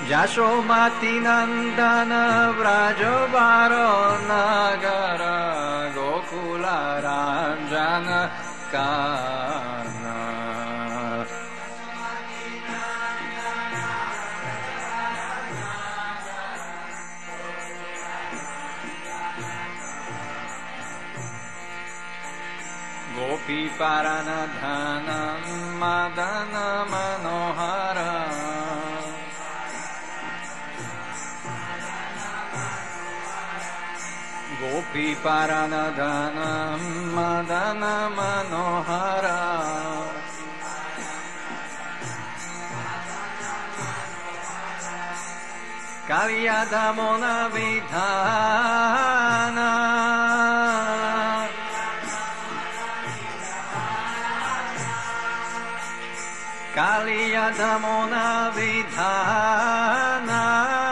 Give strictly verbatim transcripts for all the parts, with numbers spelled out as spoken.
Yashomati Nandana Vrajavaro Nagara Gokula Ranjana Kana Gopi Paranadhana Madana Manohara Gopi Paranadhana Madana Manohara Kalyadamona Vidhana Kalyadamona Vidhana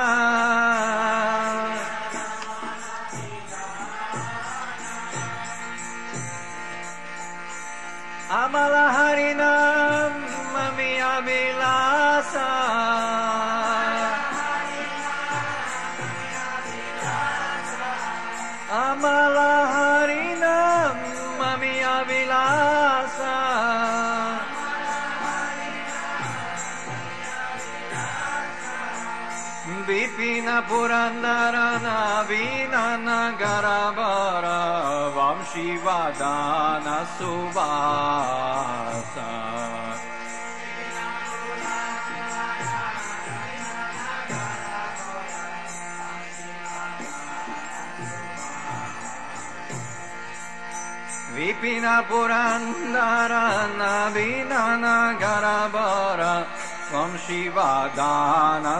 Amala Harinam Mami Avilasa Amala Harinam Mami Avilasa Vipina Purandarana Vinana Garabara Vamshivadana Subhasa Vipina Purandarana Vinana Garabara Vamshivadana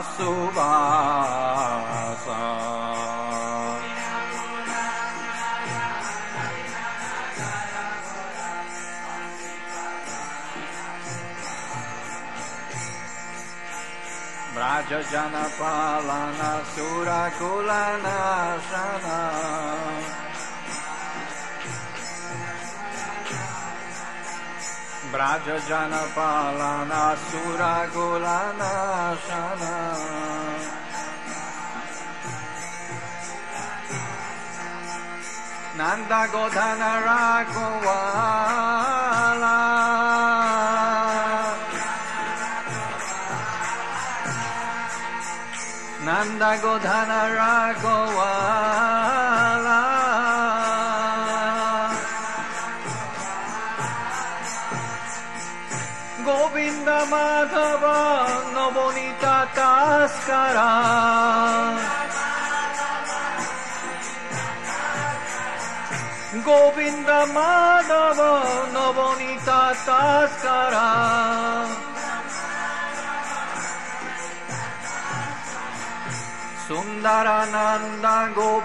Subhasa Braja Janapalana Surakulana Shana Braja Janapalana Suragulana Shana Nanda Godhana Raghuvala Nanda Godhana Raghuvala Govinda Madhava Navonita Taskara Govinda Madhava Navonita Taskara Sundarananda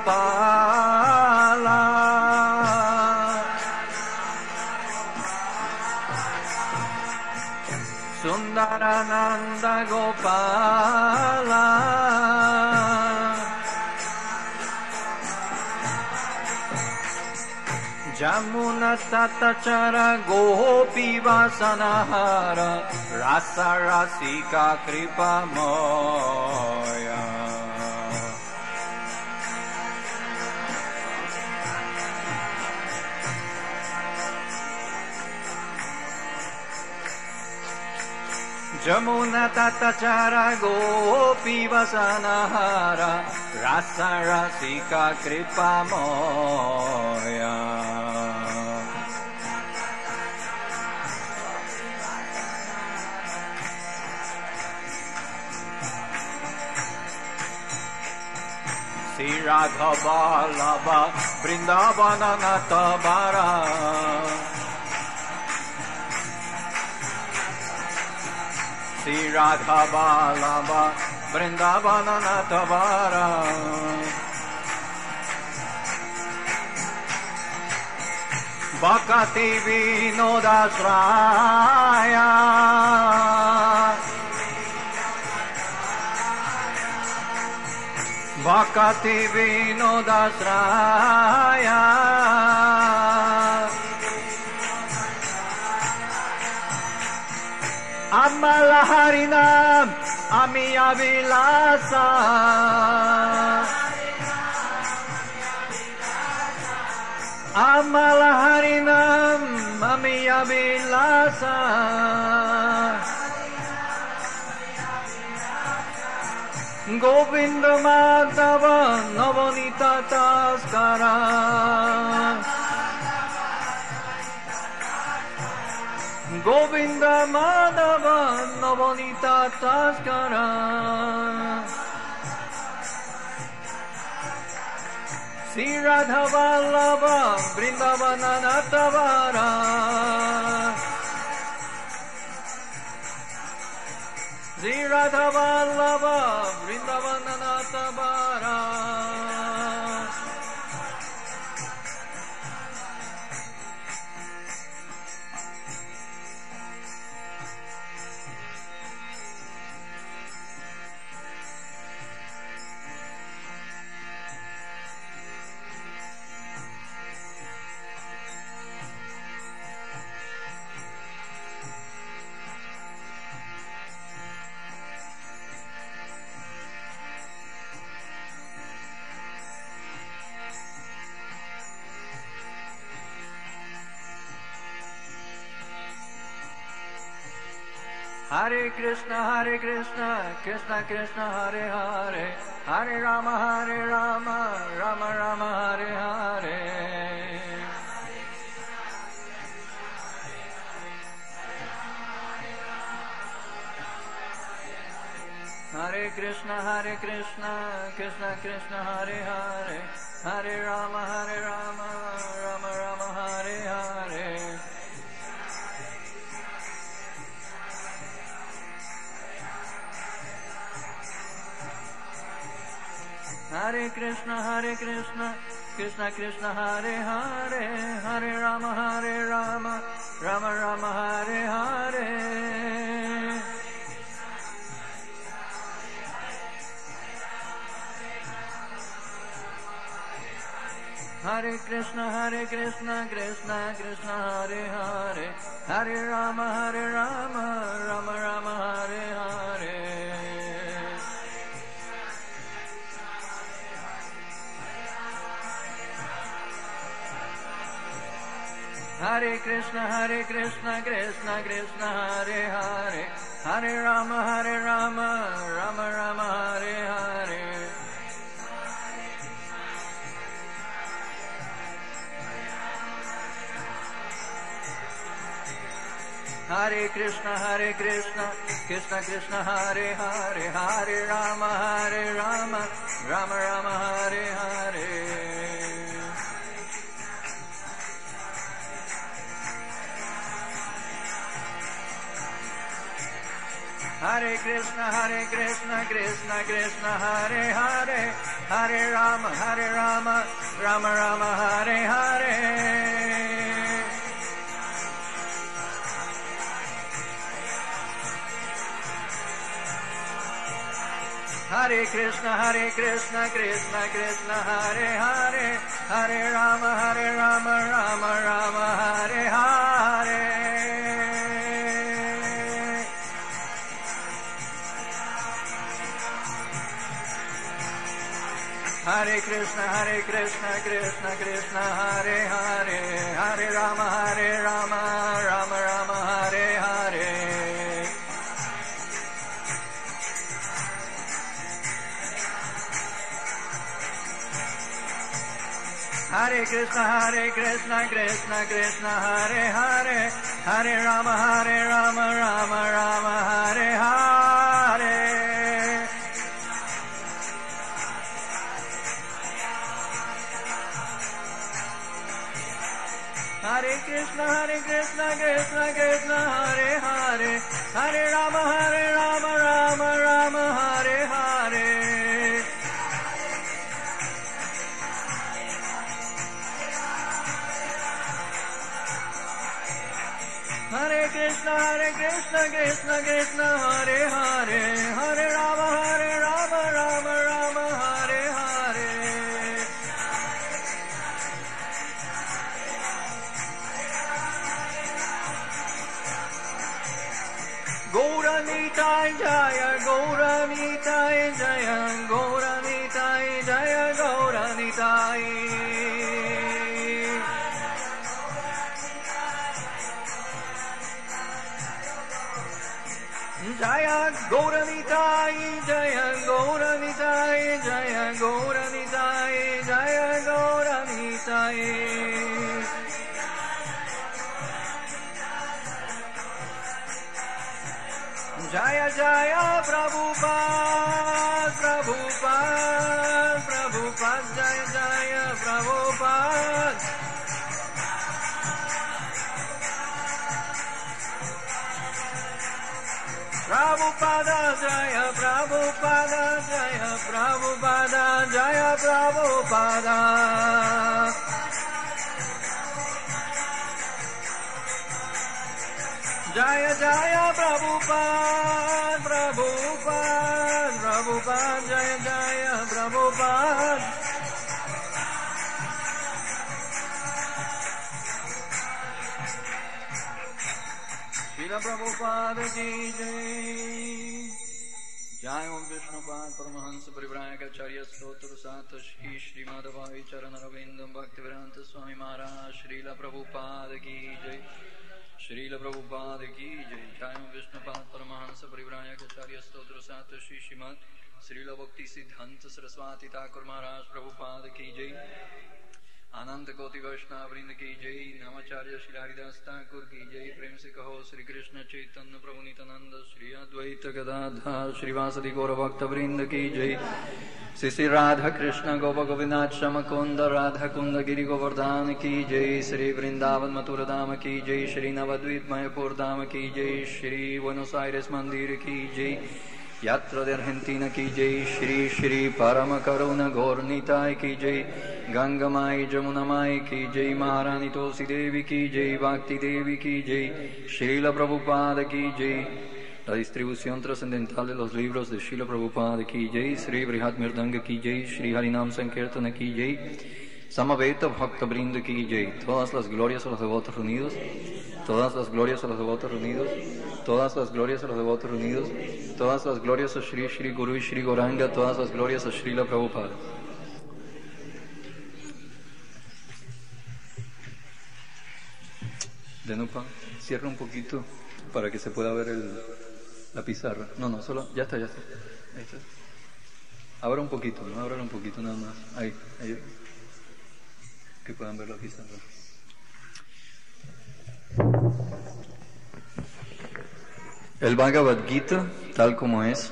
Gopala Sundarananda Gopala Jamuna Tatachara Gopi Vasanahara Rasa Rasika Kripa Moya Jamuna Tatachara Gopi Vasanahara Rasa Rasika Kripa Moya Sri Radha Lava Vrindavana Natabara Sri Radha Vallabha Vrindavana Natavara Bhakati Vinodasraya Bhakati Vinodasraya Amala Harinam Amiya Vilasa Amala Harinam Amiya Vilasa Govinda Madhava Navanita Taskara Govinda Madhava Navanita Taskara Sri Radha Vallabha Vrindavana Natavara Sri Radha Vallabha Vrindavana Natavara Hare Krishna, Hare Krishna, Krishna Krishna, Hare Hare, Hare Rama, Hare Rama, Rama Rama, Hare Hare. Hare Krishna, Hare Krishna, Krishna Krishna, Hare Hare, Hare Rama, Hare Rama, Rama Rama, Hare Hare. Hare Krishna, Hare Krishna, Krishna Krishna, Hare Hare, Hare Rama, Hare Rama, Rama Rama, Hare Hare. Hare Krishna, Hare Krishna, Krishna Krishna, Hare Hare, Hare Rama, Hare Rama, Rama Rama, Hare Hare. Hare Krishna, Hare Krishna, Krishna Krishna, Hare Hare, Hare Rama, Hare Rama, Rama Rama, Hare Hare. Hare Krishna, Hare Krishna, Krishna Krishna, Hare Hare, Hare Rama, Hare Rama, Rama Rama, Hare Hare. Hare Krishna, Hare Krishna, Krishna Krishna, Hare Hare, Hare Rama, Hare Rama, Rama Rama, Hare Hare. Hare Krishna, Hare Krishna, Krishna Krishna, Hare Hare, Hare Rama, Hare Rama, Rama Rama, Hare Hare. Hare Krishna, Hare Krishna, Krishna Krishna, Hare Hare, Hare Rama, Hare Rama, Rama Rama, Hare Hare. Hare Krishna, Hare Krishna, Krishna Krishna, Hare Hare, Hare Rama, Hare Rama, Rama Rama, Hare Hare. Hare Krishna, Hare Krishna, Krishna Krishna, Hare Hare, Hare Rama, Hare Rama, Rama Rama, Hare Hare. Hare Krishna, Hare Krishna, Krishna Krishna, Hare Hare, Hare Rama, Hare Rama, Rama Rama, Hare Hare. Gaura Nitai Jaya Gaura Nitai Jaya Gaura Nitai Jaya Gaura Nitai Jaya Gaura Nitai Jaya Gaura Nitai Jaya Gaura Nitai Jaya Gaura Nitai Jaya Jaya Prabhupada Prabhupada Prabhupada Jaya Jaya Prabhupada Prabhupada Jaya Prabhupada Jaya Prabhupada Jaya Prabhupada Jaya Jaya Prabhupada Prabhupada Prabhupada Jaya Jaya Prabhupada Srila Prabhupada Ki Jai Jai Om Vishnupad Paramahansa Parivraya Acharya Stotra Sata Shri Shri Madhavai Charanarvindam Bhaktivedanta Swami Maharaj Srila Prabhupada Ki Jai Srila Prabhupada Ki Jai Jai Om Vishnupad Paramahansa Parivraya Acharya Stotra Sata Shri Shrimad Srila Bhakti Siddhanta Saraswati Thakur Maharaj Prabhupada Ki Jai Ananta Koti Vaishnava Vrinda Ki Jai Namacharya Shri Haridas Thakur Ki Jai Prem Se Kaho Shri Krishna Chaitanya Prabhu Nityananda Shri Advaita Gadadhar Shri Vasadi Gaura Bhakta Vrinda Ki Jai Sri Radha Krishna Gopa Govindach Shamakunda Radha Kunda Giri Govardhan Ki Jai Shri Vrindavan Mathura Dhama Ki Jai Shri Navadvip Mayapur Dhama Ki Jai Shri Buenos Aires Mandir Ki Jai Yatra de Argentina Ki Jai Shri Shri Parama Karuna Gaur Nitai Ki Jai Ganga Mai Jamuna Mai Ki Jai Maharani Tulsi Devi Ki Jai Bhakti Devi Ki Jai Srila Prabhupada Ki Jai La distribución trascendental de los libros de Srila Prabhupada Ki Jai Sri Brihat Mirdanga Ki Jai Sri Harinam Sankirtana Ki Jai Samaveta Bhakta Brinda Ki Jai Todas las glorias a los devotos reunidos Todas las glorias a los devotos reunidos Todas las glorias a los devotos reunidos Todas las glorias a Shri Shri Guru y Shri Goranga Todas las glorias a Srila Prabhupada. Denupa, cierra un poquito para que se pueda ver el, la pizarra. No, no, solo, ya está, ya está. Ahí está. Abra un poquito, no, abra un poquito nada más. Ahí, ahí. Que puedan ver la pizarra. El Bhagavad Gita, tal como es,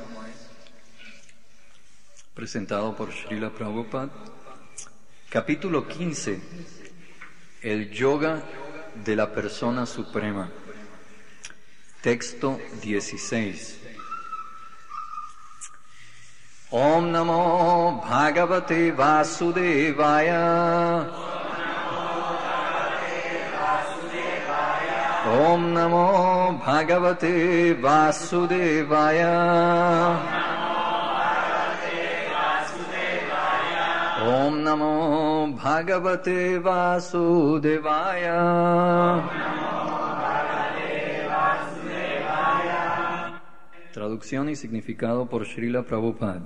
presentado por Srila Prabhupada, capítulo quince, el yoga de la persona suprema, texto dieciséis. Om Namo Bhagavate Vasudevaya. Om Namo Bhagavate Vasudevaya. Om Namo Bhagavate Vasudevaya. Traducción y significado por Srila Prabhupada.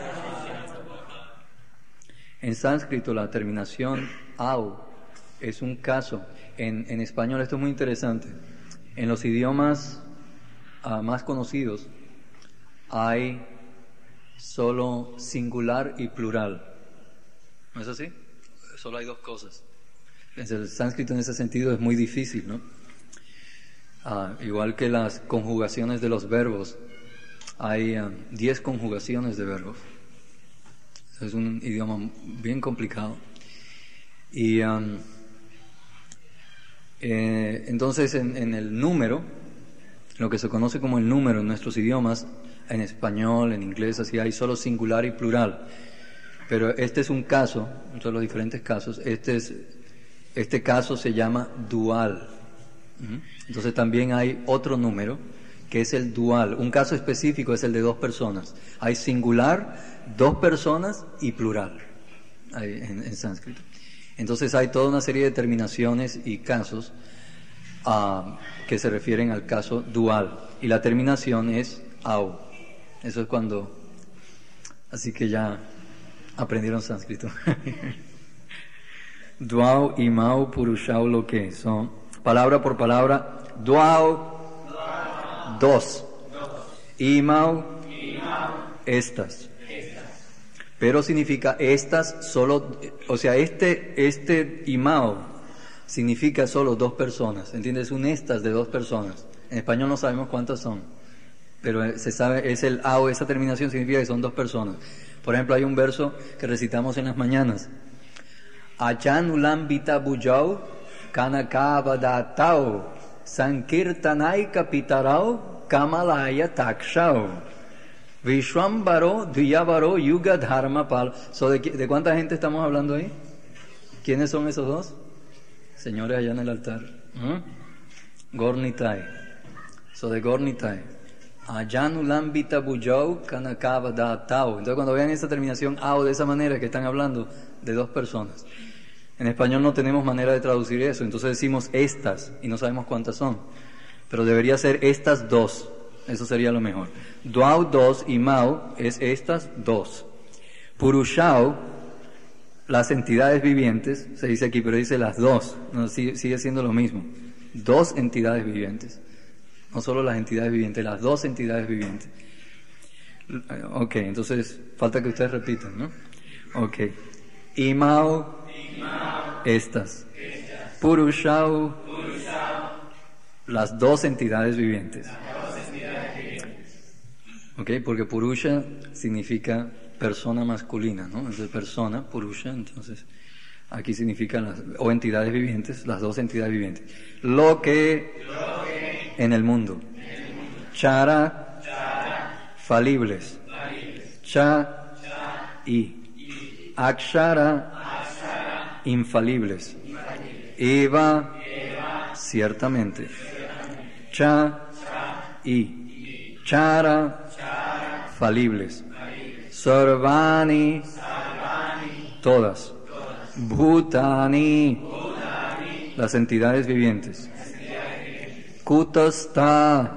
En sánscrito la terminación au es un caso. En, en español esto es muy interesante. En los idiomas uh, más conocidos hay solo singular y plural. ¿No es así? Solo hay dos cosas. El sánscrito en ese sentido es muy difícil, ¿no? Uh, igual que las conjugaciones de los verbos. Hay uh, diez conjugaciones de verbos. Es un idioma bien complicado. Y um, eh, entonces en, en el número, lo que se conoce como el número en nuestros idiomas, en español, en inglés, así hay solo singular y plural. Pero este es un caso, entre los diferentes casos, este, es, este caso se llama dual. Entonces también hay otro número que es el dual. Un caso específico es el de dos personas. Hay singular, dos personas y plural en, en sánscrito. Entonces hay toda una serie de terminaciones y casos uh, que se refieren al caso dual. Y la terminación es Au. Eso es cuando... Así que ya aprendieron sánscrito. Dvau y mau purushau lo que son. Palabra por palabra. Dvau, dos. Imau, estas. Pero significa estas solo, o sea, este, este imau significa solo dos personas. ¿Entiendes? Un estas de dos personas. En español no sabemos cuántas son, pero se sabe, es el au, esa terminación significa que son dos personas. Por ejemplo, hay un verso que recitamos en las mañanas. Achan ulam bita bujau, kanakavadatau, sankirtanai kapitarau, kamalaya takshau, vishwambaro, duyavaro, yuga dharma pal. So, ¿de, ¿De cuánta gente estamos hablando ahí? ¿Quiénes son esos dos? Señores allá en el altar. ¿Mm? Gornitai. So, de Gornitai. Ayanulambita bujau kanakavadatau. Entonces, cuando vean esa terminación au de esa manera, que están hablando de dos personas. En español no tenemos manera de traducir eso, entonces decimos estas y no sabemos cuántas son, pero debería ser estas dos, eso sería lo mejor. Dvau, dos, y mau es estas dos. Purushau, las entidades vivientes, se dice aquí, pero dice las dos, no, sigue, sigue siendo lo mismo. Dos entidades vivientes, no solo las entidades vivientes, las dos entidades vivientes. Ok, entonces falta que ustedes repitan, ¿no? Ok. Imau, estas. Purushau, las dos entidades vivientes. Ok, porque Purusha significa persona masculina, ¿no? Entonces persona, Purusha, entonces aquí significa las, o entidades vivientes, las dos entidades vivientes. Lo que, Lo que en el mundo. En el mundo. Chara, Chara, falibles. falibles. Cha, Cha, y. y. Akshara, Akshara, infalibles. infalibles. Eva, Eva, ciertamente. ciertamente. Cha, Cha, y. y. Chara, Chara, falibles. falibles. Sarvani, Sarvani, todas. Bhutani, Bhutani, las entidades vivientes. Kutastha,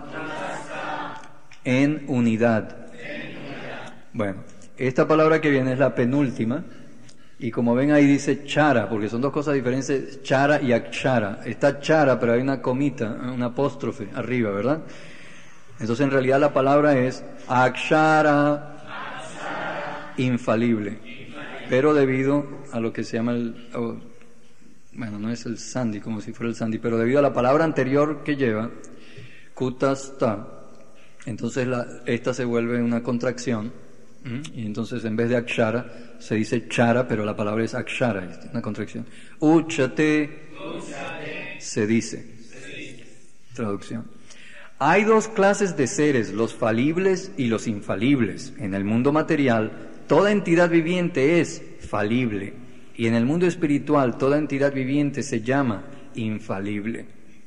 en unidad. en unidad. Bueno, esta palabra que viene es la penúltima, y como ven ahí dice chara, porque son dos cosas diferentes, chara y akshara. Está chara, pero hay una comita, un apóstrofe arriba, ¿verdad? Entonces en realidad la palabra es akshara, akshara, infalible. Pero debido a lo que se llama el... Oh, bueno, no es el sandhi, como si fuera el sandhi, pero debido a la palabra anterior que lleva, kutastha, entonces la, esta se vuelve una contracción, ¿m? Y entonces en vez de akshara, se dice chara, pero la palabra es akshara, es una contracción. Uchate, Uchate se dice. Se dice. Traducción. Hay dos clases de seres, los falibles y los infalibles. En el mundo material, toda entidad viviente es falible, y en el mundo espiritual toda entidad viviente se llama infalible.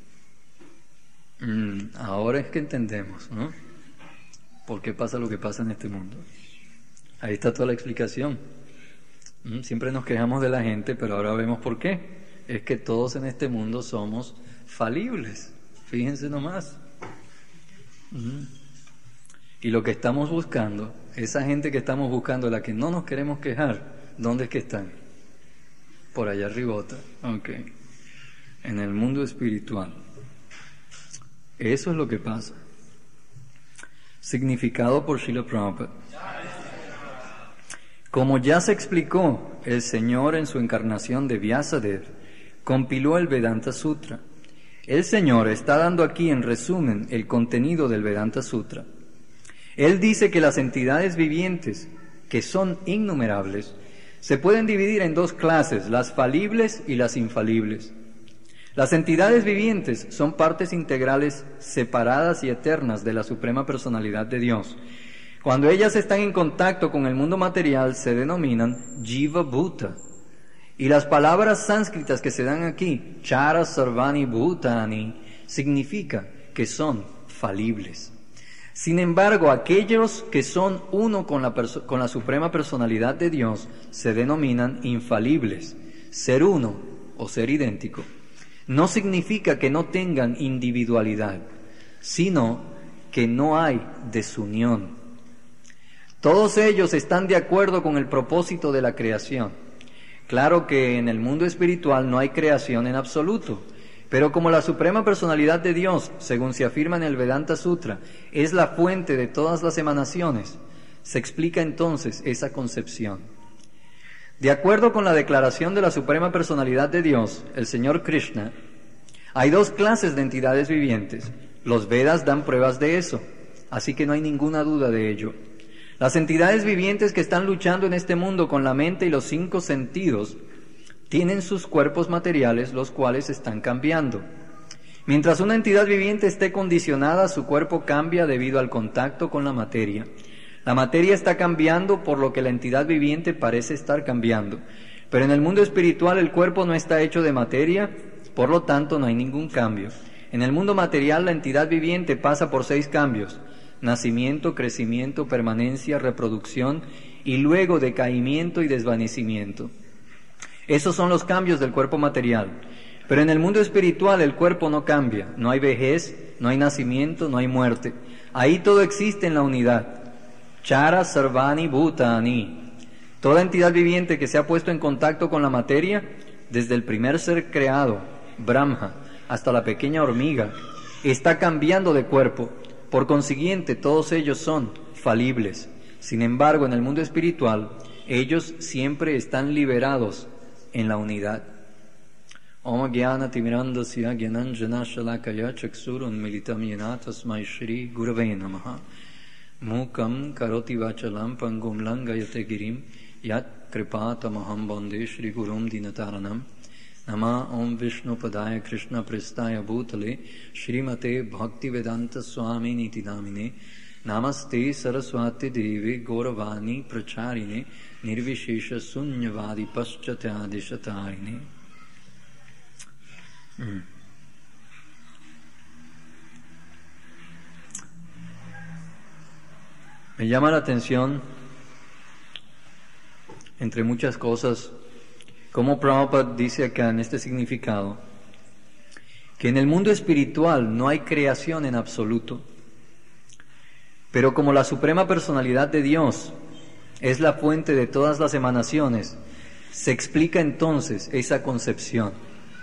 Mm, ahora es que entendemos, ¿no? ¿Por qué pasa lo que pasa en este mundo? Ahí está toda la explicación. Mm, siempre nos quejamos de la gente, pero ahora vemos por qué. Es que todos en este mundo somos falibles. Fíjense nomás. Mm. Y lo que estamos buscando, esa gente que estamos buscando, la que no nos queremos quejar, ¿dónde es que están? Por allá arribota, ok. En el mundo espiritual. Eso es lo que pasa. Significado por Srila Prabhupada. Como ya se explicó, el Señor en su encarnación de Vyasadeva compiló el Vedanta Sutra. El Señor está dando aquí en resumen el contenido del Vedanta Sutra. Él dice que las entidades vivientes, que son innumerables, se pueden dividir en dos clases, las falibles y las infalibles. Las entidades vivientes son partes integrales separadas y eternas de la Suprema Personalidad de Dios. Cuando ellas están en contacto con el mundo material, se denominan Jiva Bhuta. Y las palabras sánscritas que se dan aquí, Chara Sarvani Bhutani, significa que son falibles. Sin embargo, aquellos que son uno con la, perso- con la Suprema Personalidad de Dios se denominan infalibles. Ser uno o ser idéntico no significa que no tengan individualidad, sino que no hay desunión. Todos ellos están de acuerdo con el propósito de la creación. Claro que en el mundo espiritual no hay creación en absoluto, pero como la suprema personalidad de Dios, según se afirma en el Vedanta Sutra, es la fuente de todas las emanaciones, se explica entonces esa concepción. De acuerdo con la declaración de la suprema personalidad de Dios, el Señor Krishna, hay dos clases de entidades vivientes. Los Vedas dan pruebas de eso, así que no hay ninguna duda de ello. Las entidades vivientes que están luchando en este mundo con la mente y los cinco sentidos tienen sus cuerpos materiales, los cuales están cambiando. Mientras una entidad viviente esté condicionada, su cuerpo cambia debido al contacto con la materia. La materia está cambiando, por lo que la entidad viviente parece estar cambiando. Pero en el mundo espiritual el cuerpo no está hecho de materia, por lo tanto no hay ningún cambio. En el mundo material la entidad viviente pasa por seis cambios: nacimiento, crecimiento, permanencia, reproducción y luego decaimiento y desvanecimiento. Esos son los cambios del cuerpo material. Pero en el mundo espiritual el cuerpo no cambia, no hay vejez, no hay nacimiento, no hay muerte. Ahí todo existe en la unidad. Chara Sarvani Bhutani. Toda entidad viviente que se ha puesto en contacto con la materia, desde el primer ser creado, Brahma, hasta la pequeña hormiga, está cambiando de cuerpo. Por consiguiente, todos ellos son falibles. Sin embargo, en el mundo espiritual, ellos siempre están liberados en la unidad. Om Gyana Timirandasya Gyananjana Shalakaya Chaksurun Militam Yena Tasmai Shri Gurave Namaha Mukam Karoti Vachalam Pangum Langayate Girim Yat Kripatamaham Bande Shri Gurum Dinataranam Nama Om Vishnu Padaya Krishna Prestaya Bhutale Shrimate Bhaktivedanta Swami Niti Namine Namaste Saraswati Devi Gauravani Pracharine Nirvishesha Sunyavadi Paschatadishatarine. mm. Me llama la atención, entre muchas cosas, como Prabhupada dice acá en este significado, que en el mundo espiritual no hay creación en absoluto, pero como la suprema personalidad de Dios es la fuente de todas las emanaciones, se explica entonces esa concepción.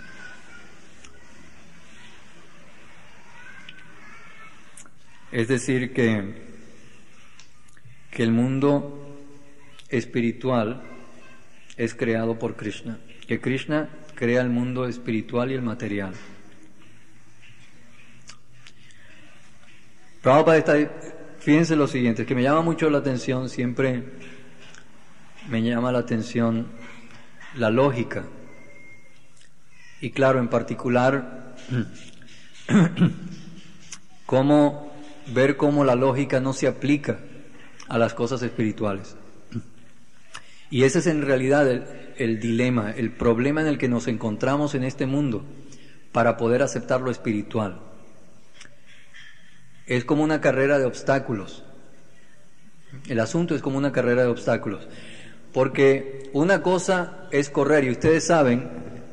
Es decir, que, que el mundo espiritual es creado por Krishna, que Krishna crea el mundo espiritual y el material. Prabhupada está, fíjense lo siguiente, que me llama mucho la atención, siempre me llama la atención la lógica, y claro, en particular, cómo ver cómo la lógica no se aplica a las cosas espirituales. Y ese es en realidad el, el dilema, el problema en el que nos encontramos en este mundo para poder aceptar lo espiritual. Es como una carrera de obstáculos. El asunto es como una carrera de obstáculos. Porque una cosa es correr, y ustedes saben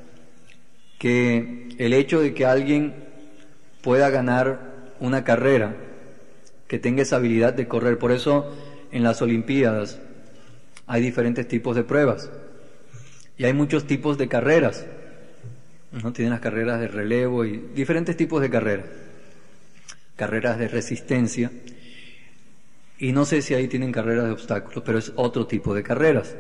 que el hecho de que alguien pueda ganar una carrera, que tenga esa habilidad de correr, por eso en las Olimpiadas hay diferentes tipos de pruebas y hay muchos tipos de carreras, ¿no? Tienen las carreras de relevo y diferentes tipos de carreras, carreras de resistencia, y no sé si ahí tienen carreras de obstáculos, pero es otro tipo de carreras.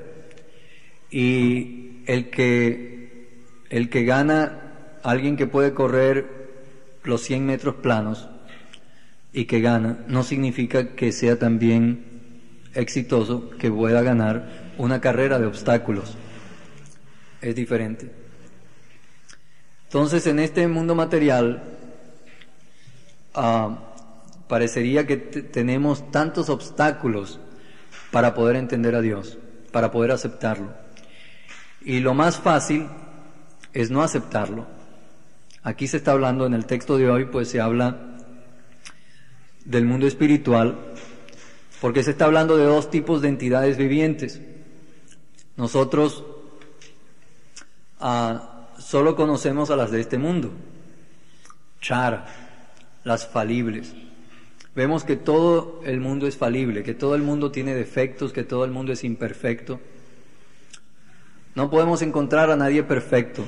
Y el que el que gana, alguien que puede correr los cien metros planos y que gana, no significa que sea también exitoso, que pueda ganar una carrera de obstáculos. Es diferente. Entonces, en este mundo material, uh, parecería que t- tenemos tantos obstáculos para poder entender a Dios, para poder aceptarlo. Y lo más fácil es no aceptarlo. Aquí se está hablando, en el texto de hoy, pues se habla del mundo espiritual, porque se está hablando de dos tipos de entidades vivientes. Nosotros uh, solo conocemos a las de este mundo, Chara, las falibles. vemos que todo el mundo es falible, que todo el mundo tiene defectos, que todo el mundo es imperfecto. No podemos encontrar a nadie perfecto.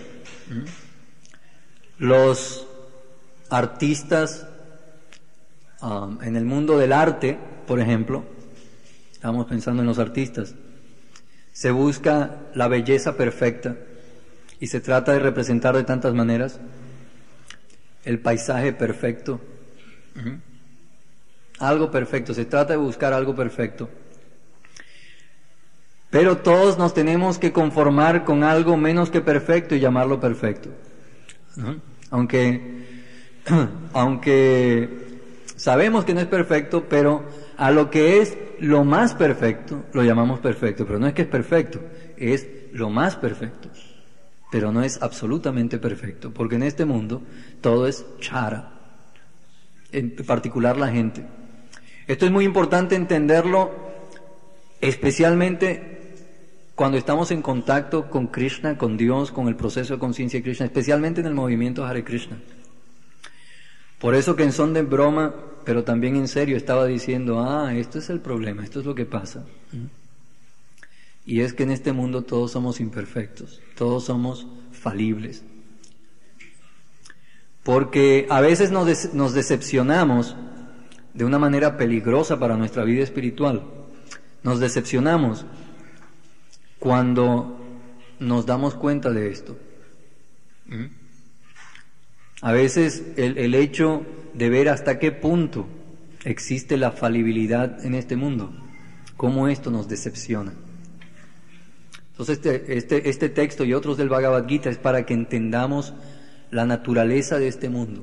Los artistas um, en el mundo del arte, por ejemplo, estamos pensando en los artistas, se busca la belleza perfecta y se trata de representar de tantas maneras el paisaje perfecto, uh-huh. algo perfecto, se trata de buscar algo perfecto. Pero todos nos tenemos que conformar con algo menos que perfecto y llamarlo perfecto. Uh-huh. Aunque, aunque sabemos que no es perfecto, pero a lo que es lo más perfecto lo llamamos perfecto. Pero no es que es perfecto, es lo más perfecto. Pero no es absolutamente perfecto, porque en este mundo todo es chara, en particular la gente. Esto es muy importante entenderlo, especialmente cuando estamos en contacto con Krishna, con Dios, con el proceso de conciencia de Krishna, especialmente en el movimiento Hare Krishna. Por eso que en son de broma, pero también en serio, estaba diciendo, ah, esto es el problema, esto es lo que pasa. Y es que en este mundo todos somos imperfectos, todos somos falibles. Porque a veces nos, des- nos decepcionamos de una manera peligrosa para nuestra vida espiritual. Nos decepcionamos cuando nos damos cuenta de esto. A veces el, el hecho de ver hasta qué punto existe la falibilidad en este mundo, cómo esto nos decepciona. Entonces este, este, este texto y otros del Bhagavad Gita es para que entendamos la naturaleza de este mundo.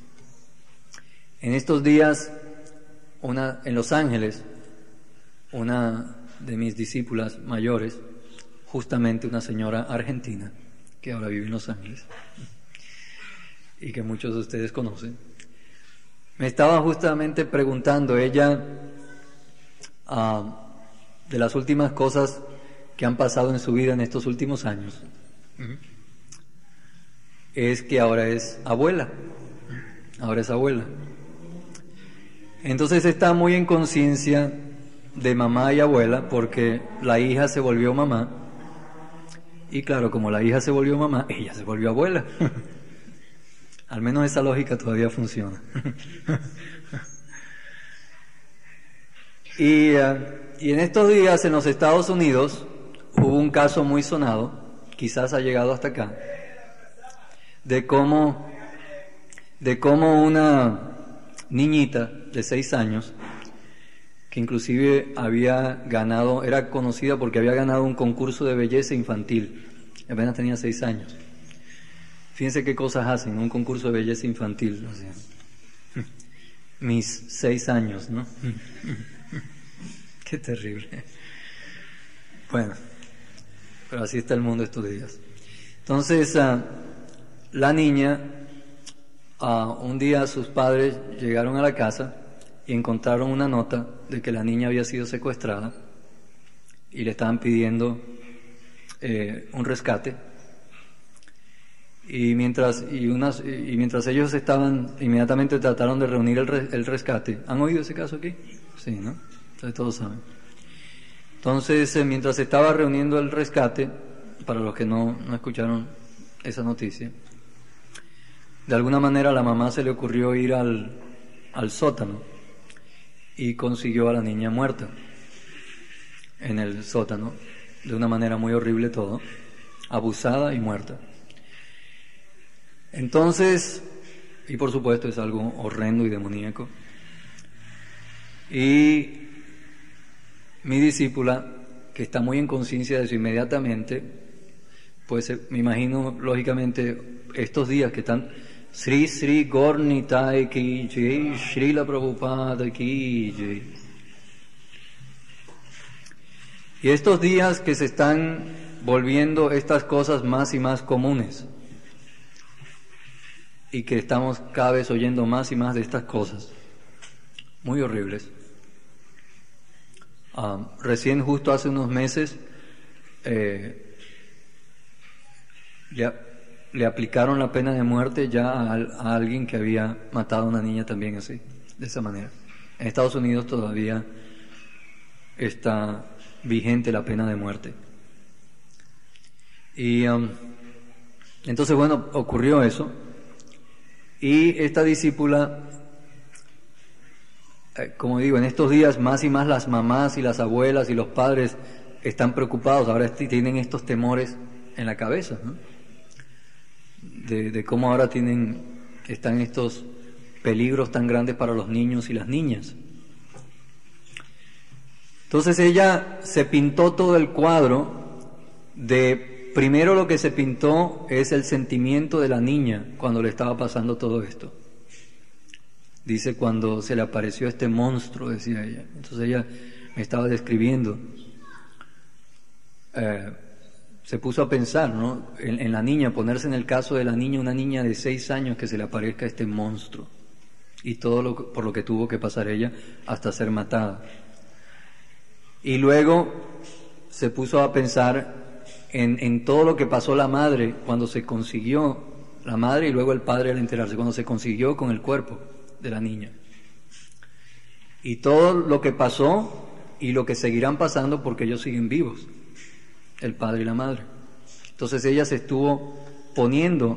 En estos días, una, en Los Ángeles, una de mis discípulas mayores, justamente una señora argentina, que ahora vive en Los Ángeles, y que muchos de ustedes conocen, me estaba justamente preguntando ella uh, de las últimas cosas que han pasado en su vida en estos últimos años. Uh-huh. Es que ahora es abuela, ahora es abuela. Entonces está muy en conciencia de mamá y abuela, porque la hija se volvió mamá, y claro, como la hija se volvió mamá, ella se volvió abuela. Al menos esa lógica todavía funciona. y, uh, y en estos días en los Estados Unidos hubo un caso muy sonado, quizás ha llegado hasta acá, de cómo, de cómo una niñita de seis años, que inclusive había ganado, era conocida porque había ganado un concurso de belleza infantil, apenas tenía seis años. Fíjense qué cosas hacen, un concurso de belleza infantil. O sea, mis seis años, ¿no? Qué terrible. Bueno, pero así está el mundo estos días. Entonces, uh, la niña, uh, un día sus padres llegaron a la casa y encontraron una nota de que la niña había sido secuestrada y le estaban pidiendo eh, un rescate. Y mientras y unas y mientras ellos estaban, inmediatamente trataron de reunir el, re, el rescate. ¿Han oído ese caso aquí? Sí, ¿no? Entonces todos saben. Entonces, eh, mientras estaba reuniendo el rescate, para los que no, no escucharon esa noticia, de alguna manera a la mamá se le ocurrió ir al, al sótano y consiguió a la niña muerta en el sótano, de una manera muy horrible todo, abusada y muerta. Entonces, y por supuesto es algo horrendo y demoníaco, y mi discípula, que está muy en conciencia de eso inmediatamente, pues me imagino lógicamente estos días que están Sri Sri Gaur Nitai ki jai, Srila Prabhupada ki jai. Y estos días que se están volviendo estas cosas más y más comunes, y que estamos cada vez oyendo más y más de estas cosas muy horribles. Uh, recién, justo hace unos meses, eh, le, le aplicaron la pena de muerte ya a, a alguien que había matado a una niña también así, de esa manera. En Estados Unidos todavía está vigente la pena de muerte. Y um, entonces, bueno, ocurrió eso. Y esta discípula, eh, como digo, en estos días más y más las mamás y las abuelas y los padres están preocupados, ahora tienen estos temores en la cabeza, ¿no? De, de cómo ahora tienen, están estos peligros tan grandes para los niños y las niñas. Entonces ella se pintó todo el cuadro de, primero lo que se pintó es el sentimiento de la niña cuando le estaba pasando todo esto. Dice, cuando se le apareció este monstruo, decía ella. Entonces ella me estaba describiendo, eh, se puso a pensar, ¿no? En, en la niña, ponerse en el caso de la niña, una niña de seis años que se le aparezca este monstruo y todo lo por lo que tuvo que pasar ella hasta ser matada. Y luego se puso a pensar en, en todo lo que pasó la madre cuando se consiguió, la madre y luego el padre al enterarse, cuando se consiguió con el cuerpo de la niña. Y todo lo que pasó y lo que seguirán pasando porque ellos siguen vivos, el padre y la madre. Entonces ella se estuvo poniendo,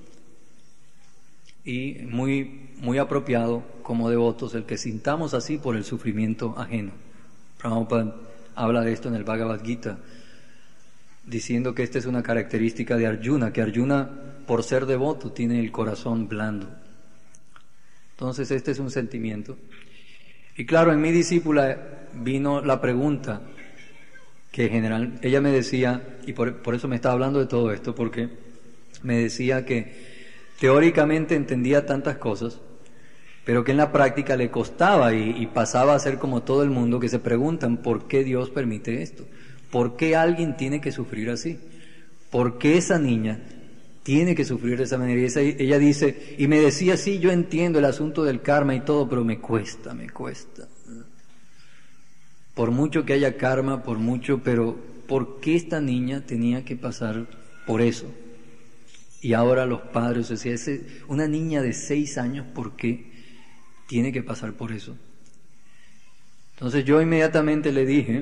y muy, muy apropiado como devotos el que sintamos así por el sufrimiento ajeno. Prabhupada habla de esto en el Bhagavad Gita, diciendo que esta es una característica de Arjuna, que Arjuna, por ser devoto, tiene el corazón blando. Entonces este es un sentimiento. Y claro, en mi discípula vino la pregunta, que en general, ella me decía, y por, por eso me estaba hablando de todo esto, porque me decía que teóricamente entendía tantas cosas, pero que en la práctica le costaba y, y pasaba a ser como todo el mundo, que se preguntan por qué Dios permite esto, por qué alguien tiene que sufrir así, por qué esa niña tiene que sufrir de esa manera. Y esa, ella dice, y me decía, sí, yo entiendo el asunto del karma y todo, pero me cuesta, me cuesta. Por mucho que haya karma, por mucho, pero ¿por qué esta niña tenía que pasar por eso? Y ahora los padres, o sea, ese, una niña de seis años, ¿por qué tiene que pasar por eso? Entonces yo inmediatamente le dije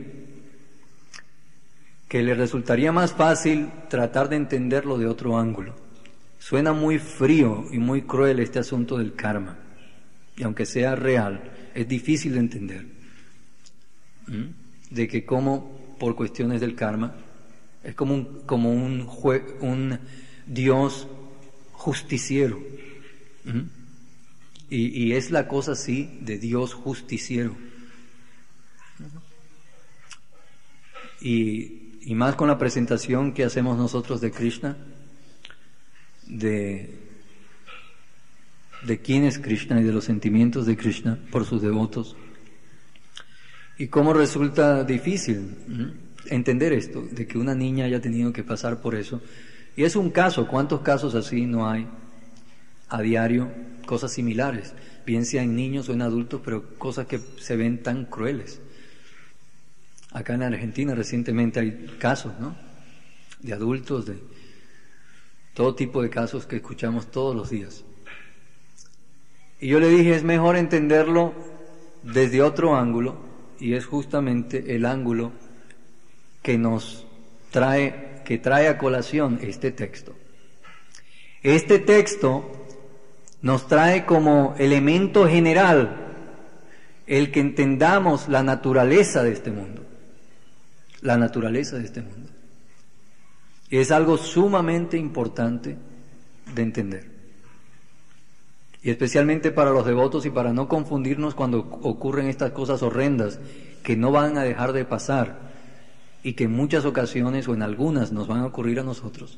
que le resultaría más fácil tratar de entenderlo de otro ángulo. Suena muy frío y muy cruel este asunto del karma, y aunque sea real, es difícil de entender. ¿Mm? De que como por cuestiones del karma es como un, como un, jue, un Dios justiciero. ¿Mm? Y, y es la cosa así de Dios justiciero. Y, y más con la presentación que hacemos nosotros de Krishna, de, de quién es Krishna y de los sentimientos de Krishna por sus devotos. Y cómo resulta difícil ¿eh? entender esto, de que una niña haya tenido que pasar por eso. Y es un caso, ¿cuántos casos así no hay a diario? Cosas similares, bien sea en niños o en adultos, pero cosas que se ven tan crueles. Acá en Argentina recientemente hay casos, ¿no? De adultos, de todo tipo de casos que escuchamos todos los días. Y yo le dije, es mejor entenderlo desde otro ángulo, y es justamente el ángulo que nos trae, que trae a colación este texto. Este texto nos trae como elemento general el que entendamos la naturaleza de este mundo, la naturaleza de este mundo. Y es algo sumamente importante de entender. Y especialmente para los devotos y para no confundirnos cuando ocurren estas cosas horrendas que no van a dejar de pasar y que en muchas ocasiones o en algunas nos van a ocurrir a nosotros.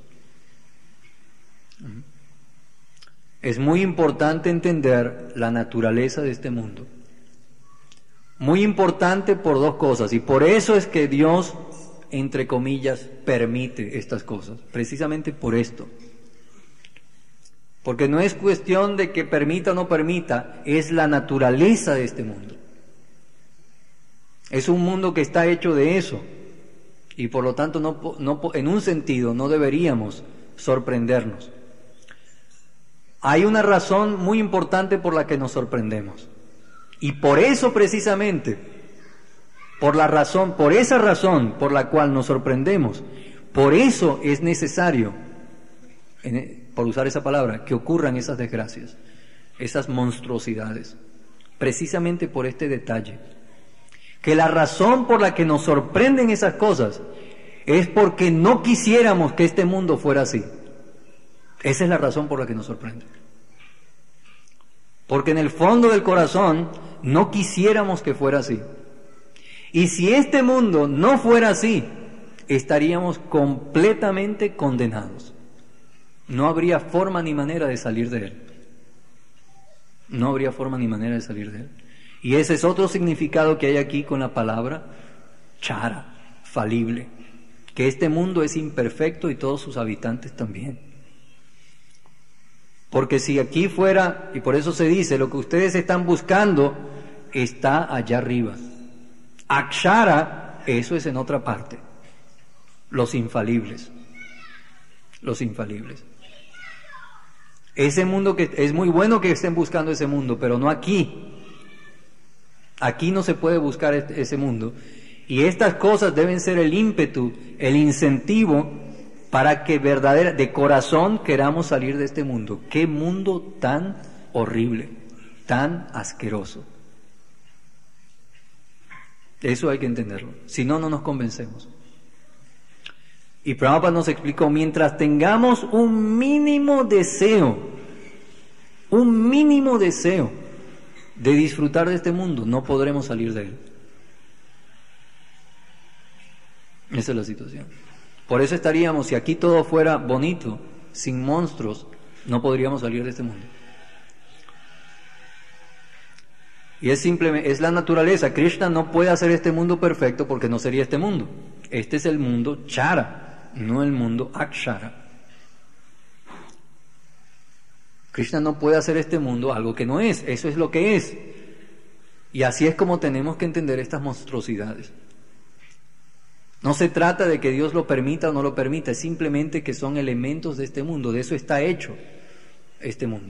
Es muy importante entender la naturaleza de este mundo. Muy importante por dos cosas, y por eso es que Dios, entre comillas, permite estas cosas, precisamente por esto. Porque no es cuestión de que permita o no permita, es la naturaleza de este mundo. Es un mundo que está hecho de eso, y por lo tanto, no, no, en un sentido, no deberíamos sorprendernos. Hay una razón muy importante por la que nos sorprendemos, Y por eso precisamente, por la razón, por esa razón por la cual nos sorprendemos, por eso es necesario, por usar esa palabra, que ocurran esas desgracias, esas monstruosidades, precisamente por este detalle. Que la razón por la que nos sorprenden esas cosas es porque no quisiéramos que este mundo fuera así. Esa es la razón por la que nos sorprende. Porque en el fondo del corazón no quisiéramos que fuera así. Y si este mundo no fuera así, estaríamos completamente condenados. No habría forma ni manera de salir de él. No habría forma ni manera de salir de él. Y ese es otro significado que hay aquí con la palabra chara, falible. Que este mundo es imperfecto y todos sus habitantes también. Porque si aquí fuera, y por eso se dice, lo que ustedes están buscando está allá arriba. Akshara, eso es en otra parte. Los infalibles. Los infalibles. Ese mundo que es muy bueno que estén buscando ese mundo, pero no aquí. Aquí no se puede buscar ese mundo. Y estas cosas deben ser el ímpetu, el incentivo para que verdadera, de corazón queramos salir de este mundo. ¡Qué mundo tan horrible, tan asqueroso! Eso hay que entenderlo. Si no, no nos convencemos. Y Prabhupada nos explicó, mientras tengamos un mínimo deseo, un mínimo deseo de disfrutar de este mundo, no podremos salir de él. Esa es la situación. Por eso estaríamos, si aquí todo fuera bonito, sin monstruos, no podríamos salir de este mundo. Y es simplemente, es la naturaleza. Krishna no puede hacer este mundo perfecto porque no sería este mundo. Este es el mundo chara, no el mundo akshara. Krishna no puede hacer este mundo algo que no es, eso es lo que es. Y así es como tenemos que entender estas monstruosidades. No se trata de que Dios lo permita o no lo permita, es simplemente que son elementos de este mundo, de eso está hecho este mundo.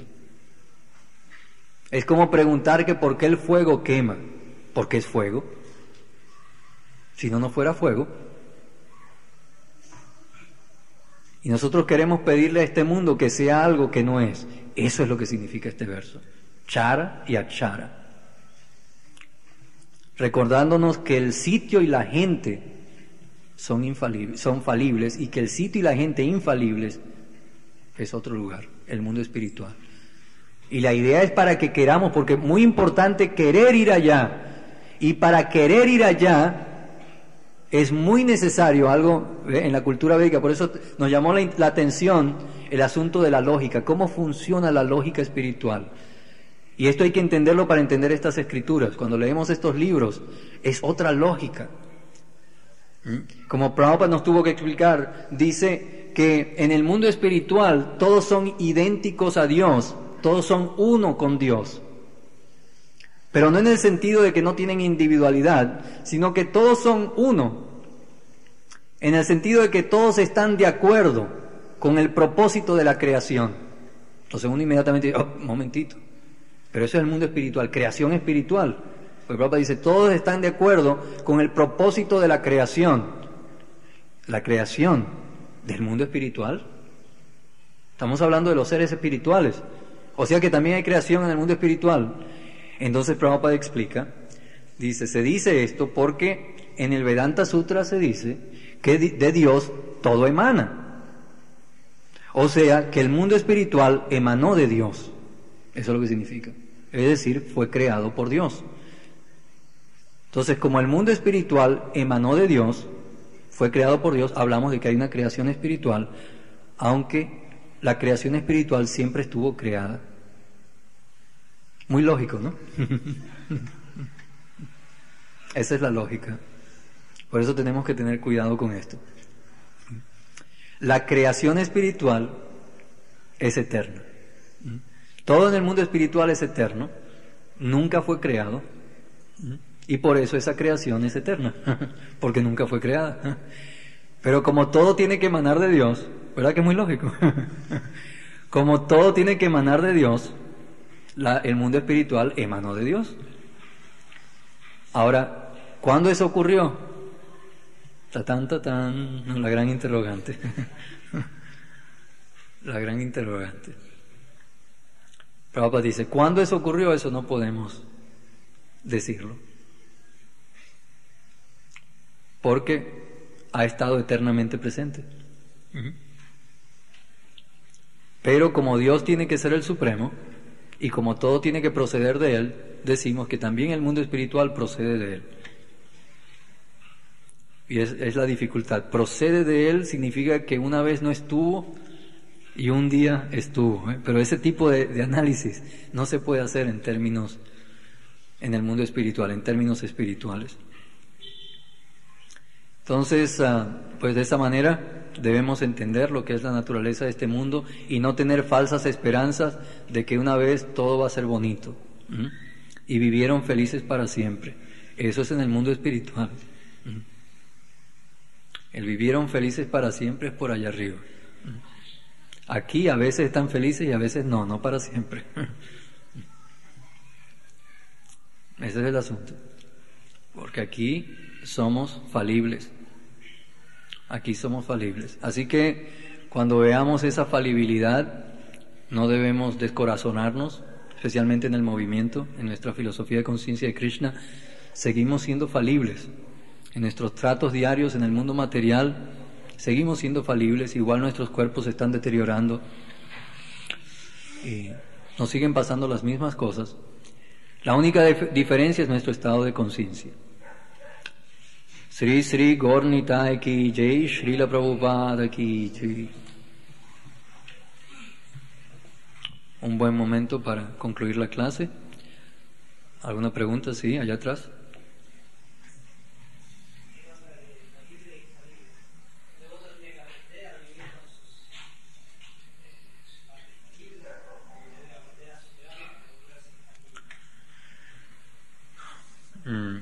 Es como preguntar que por qué el fuego quema, porque es fuego. Si no, no fuera fuego. Y nosotros queremos pedirle a este mundo que sea algo que no es. Eso es lo que significa este verso. Chara y akshara. Recordándonos que el sitio y la gente son infalibles, son falibles, y que el sitio y la gente infalibles es otro lugar, el mundo espiritual. Y la idea es para que queramos, porque es muy importante querer ir allá, y para querer ir allá es muy necesario algo en la cultura védica. Por eso nos llamó la, la atención el asunto de la lógica, cómo funciona la lógica espiritual. Y esto hay que entenderlo para entender estas escrituras. Cuando leemos estos libros, es otra lógica. Como Prabhupada nos tuvo que explicar, dice que en el mundo espiritual todos son idénticos a Dios, todos son uno con Dios. Pero no en el sentido de que no tienen individualidad, sino que todos son uno, en el sentido de que todos están de acuerdo con el propósito de la creación. Entonces uno inmediatamente dice, oh, un momentito, pero eso es el mundo espiritual, creación espiritual. Porque Prabhupada dice, todos están de acuerdo con el propósito de la creación. La creación del mundo espiritual. Estamos hablando de los seres espirituales. O sea que también hay creación en el mundo espiritual. Entonces Prabhupada explica, dice, se dice esto porque en el Vedanta Sutra se dice que de Dios todo emana. O sea que el mundo espiritual emanó de Dios. Eso es lo que significa. Es decir, fue creado por Dios. Entonces, como el mundo espiritual emanó de Dios, fue creado por Dios, hablamos de que hay una creación espiritual, aunque la creación espiritual siempre estuvo creada. Muy lógico, ¿no? Esa es la lógica. Por eso tenemos que tener cuidado con esto. La creación espiritual es eterna. Todo en el mundo espiritual es eterno, nunca fue creado. Y por eso esa creación es eterna, porque nunca fue creada. Pero como todo tiene que emanar de Dios, ¿verdad que es muy lógico? Como todo tiene que emanar de Dios, la, el mundo espiritual emanó de Dios. Ahora, ¿cuándo eso ocurrió? Tatán, tatán, la gran interrogante. La gran interrogante. Prabhupada dice, ¿cuándo eso ocurrió? Eso no podemos decirlo. Porque ha estado eternamente presente. Pero como Dios tiene que ser el Supremo, y como todo tiene que proceder de Él, decimos que también el mundo espiritual procede de Él. Y es, es la dificultad. Procede de Él significa que una vez no estuvo y un día estuvo. ¿eh? Pero ese tipo de, de análisis no se puede hacer en términos, en el mundo espiritual, en términos espirituales. Entonces, uh, pues de esa manera debemos entender lo que es la naturaleza de este mundo y no tener falsas esperanzas de que una vez todo va a ser bonito. ¿Mm? Y vivieron felices para siempre. Eso es en el mundo espiritual. ¿Mm? El vivieron felices para siempre es por allá arriba. ¿Mm? Aquí a veces están felices y a veces no, no para siempre. Ese es el asunto. Porque aquí somos falibles. Aquí somos falibles. Así que cuando veamos esa falibilidad, no debemos descorazonarnos, especialmente en el movimiento, en nuestra filosofía de conciencia de Krishna. Seguimos siendo falibles. En nuestros tratos diarios, en el mundo material, seguimos siendo falibles. Igual nuestros cuerpos se están deteriorando y nos siguen pasando las mismas cosas. La única dif- diferencia es nuestro estado de conciencia. Sri Sri Gaur Nitai ki Jai, Srila Prabhupada ki Jai. Un buen momento para concluir la clase. ¿Alguna pregunta? Sí, allá atrás. Mm.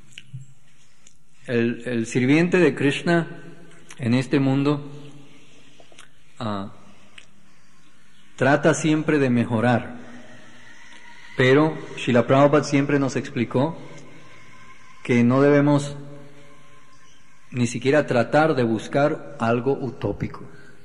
El, el sirviente de Krishna en este mundo uh, trata siempre de mejorar, pero Srila Prabhupada siempre nos explicó que no debemos ni siquiera tratar de buscar algo utópico.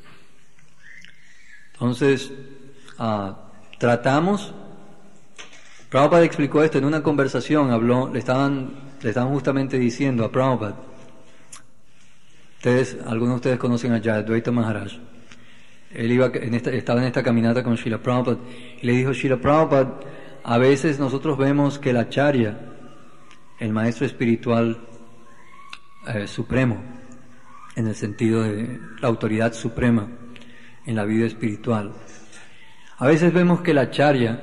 Entonces, uh, tratamos, Prabhupada explicó esto en una conversación, habló, le estaban Le estaban justamente diciendo a Prabhupada, ustedes, algunos de ustedes conocen a Advaita Maharaj. Él iba en esta, estaba en esta caminata con Srila Prabhupada y le dijo, Srila Prabhupada, a veces nosotros vemos que el Acharya, el maestro espiritual eh, supremo, en el sentido de la autoridad suprema en la vida espiritual, a veces vemos que el Acharya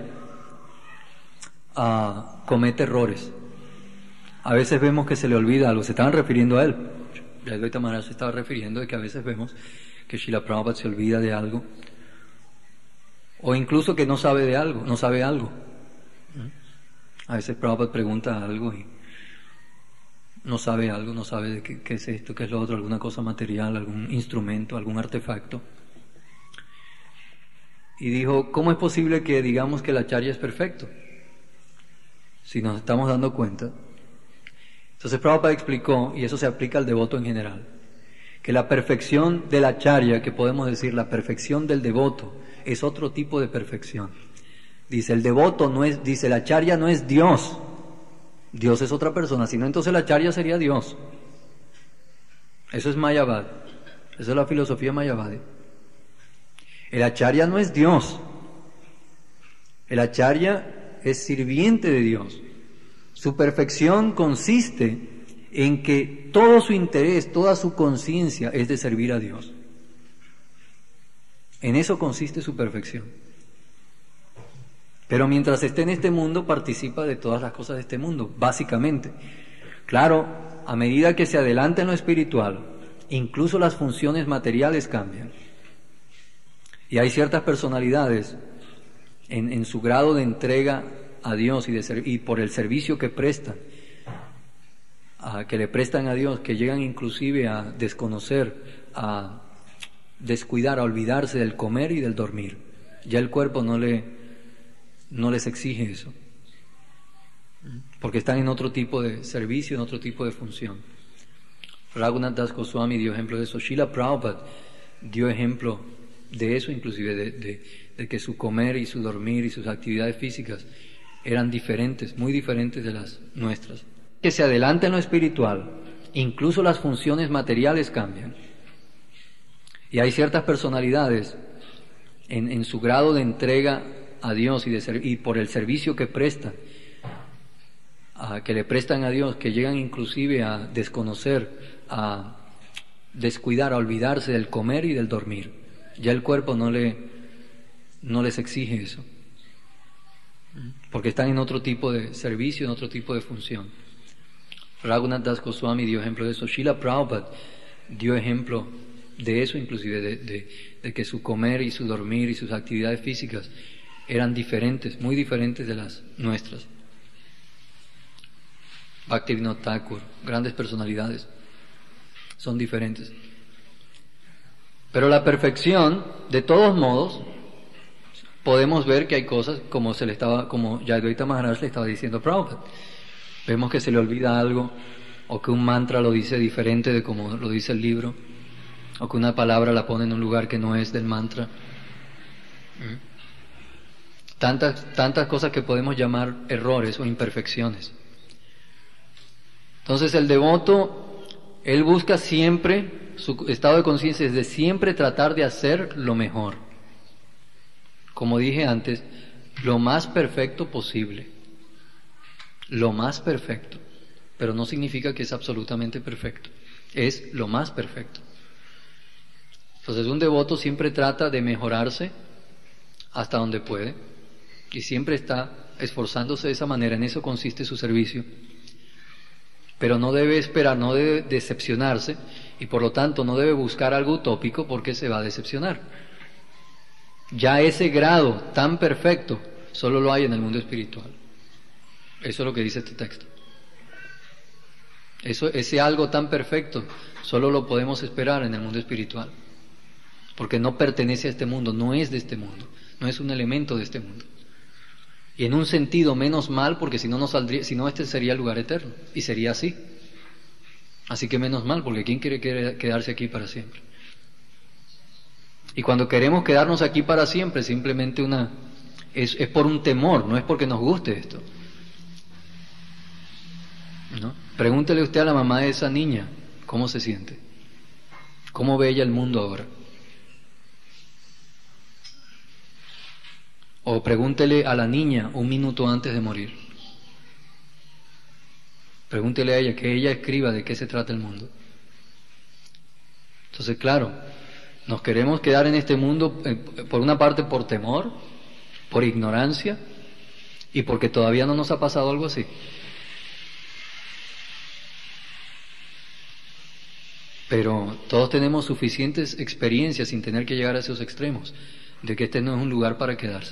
uh, comete errores. A veces vemos que se le olvida algo, se estaban refiriendo a él. Advaita Maharaj se estaba refiriendo de que a veces vemos que Srila Prabhupada se olvida de algo, o incluso que no sabe de algo, no sabe algo. A veces Prabhupada pregunta algo y no sabe algo, no sabe de qué, qué es esto, qué es lo otro, alguna cosa material, algún instrumento, algún artefacto. Y dijo, ¿cómo es posible que digamos que el Acharya es perfecto? Si nos estamos dando cuenta. Entonces Prabhupada explicó, y eso se aplica al devoto en general, que la perfección del Acharya, que podemos decir la perfección del devoto, es otro tipo de perfección. Dice, el devoto no es, dice, el Acharya no es Dios, Dios es otra persona, sino entonces el Acharya sería Dios. Eso es Mayavad, esa es la filosofía Mayavadi. El Acharya no es Dios, el Acharya es sirviente de Dios. Su perfección consiste en que todo su interés, toda su conciencia es de servir a Dios. En eso consiste su perfección. Pero mientras esté en este mundo, participa de todas las cosas de este mundo, básicamente. Claro, a medida que se adelanta en lo espiritual, incluso las funciones materiales cambian. Y hay ciertas personalidades en, en su grado de entrega a Dios y, de ser, y por el servicio que prestan, a, que le prestan a Dios, que llegan inclusive a desconocer, a descuidar, a olvidarse del comer y del dormir. Ya el cuerpo no le no les exige eso. porque están en otro tipo de servicio, en otro tipo de función. Raghunath Das Goswami dio ejemplo de eso. Srila Prabhupada dio ejemplo de eso, inclusive de, de, de que su comer y su dormir y sus actividades físicas eran diferentes, muy diferentes de las nuestras. Que se adelanta en lo espiritual, incluso las funciones materiales cambian. Y hay ciertas personalidades en, en su grado de entrega a Dios y, de, y por el servicio que prestan, a, que le prestan a Dios, que llegan inclusive a desconocer, a descuidar, a olvidarse del comer y del dormir. Ya el cuerpo no le no les exige eso, porque están en otro tipo de servicio, en otro tipo de función. Raghunath Das Goswami dio ejemplo de eso. Srila Prabhupada dio ejemplo de eso, inclusive de, de, de que su comer y su dormir y sus actividades físicas eran diferentes, muy diferentes de las nuestras. Bhaktivinoda Thakur, grandes personalidades, son diferentes. Pero la perfección, de todos modos, podemos ver que hay cosas como se le estaba, como Yadvaita Maharaj le estaba diciendo a Prabhupada. Vemos que se le olvida algo, o que un mantra lo dice diferente de como lo dice el libro, o que una palabra la pone en un lugar que no es del mantra. Tantas, tantas cosas que podemos llamar errores o imperfecciones. Entonces el devoto, él busca siempre, su estado de conciencia es de siempre tratar de hacer lo mejor. Como dije antes, lo más perfecto posible. Lo más perfecto. Pero no significa que es absolutamente perfecto. Es lo más perfecto. Entonces un devoto siempre trata de mejorarse hasta donde puede. Y siempre está esforzándose de esa manera. En eso consiste su servicio. Pero no debe esperar, no debe decepcionarse. Y por lo tanto no debe buscar algo utópico porque se va a decepcionar. Ya ese grado tan perfecto solo lo hay en el mundo espiritual. Eso es lo que dice este texto. Eso, ese algo tan perfecto solo lo podemos esperar en el mundo espiritual. Porque no pertenece a este mundo, no es de este mundo, no es un elemento de este mundo. Y en un sentido menos mal, porque si no, no saldría, si no este sería el lugar eterno, y sería así. Así que menos mal, porque ¿quién quiere quedarse aquí para siempre? Y cuando queremos quedarnos aquí para siempre, simplemente una es, es por un temor, no es porque nos guste esto. ¿No? Pregúntele usted a la mamá de esa niña cómo se siente, cómo ve ella el mundo ahora. O pregúntele a la niña un minuto antes de morir. Pregúntele a ella, que ella escriba de qué se trata el mundo. Entonces, claro, nos queremos quedar en este mundo, eh, por una parte por temor, por ignorancia, y porque todavía no nos ha pasado algo así. Pero todos tenemos suficientes experiencias sin tener que llegar a esos extremos, de que este no es un lugar para quedarse.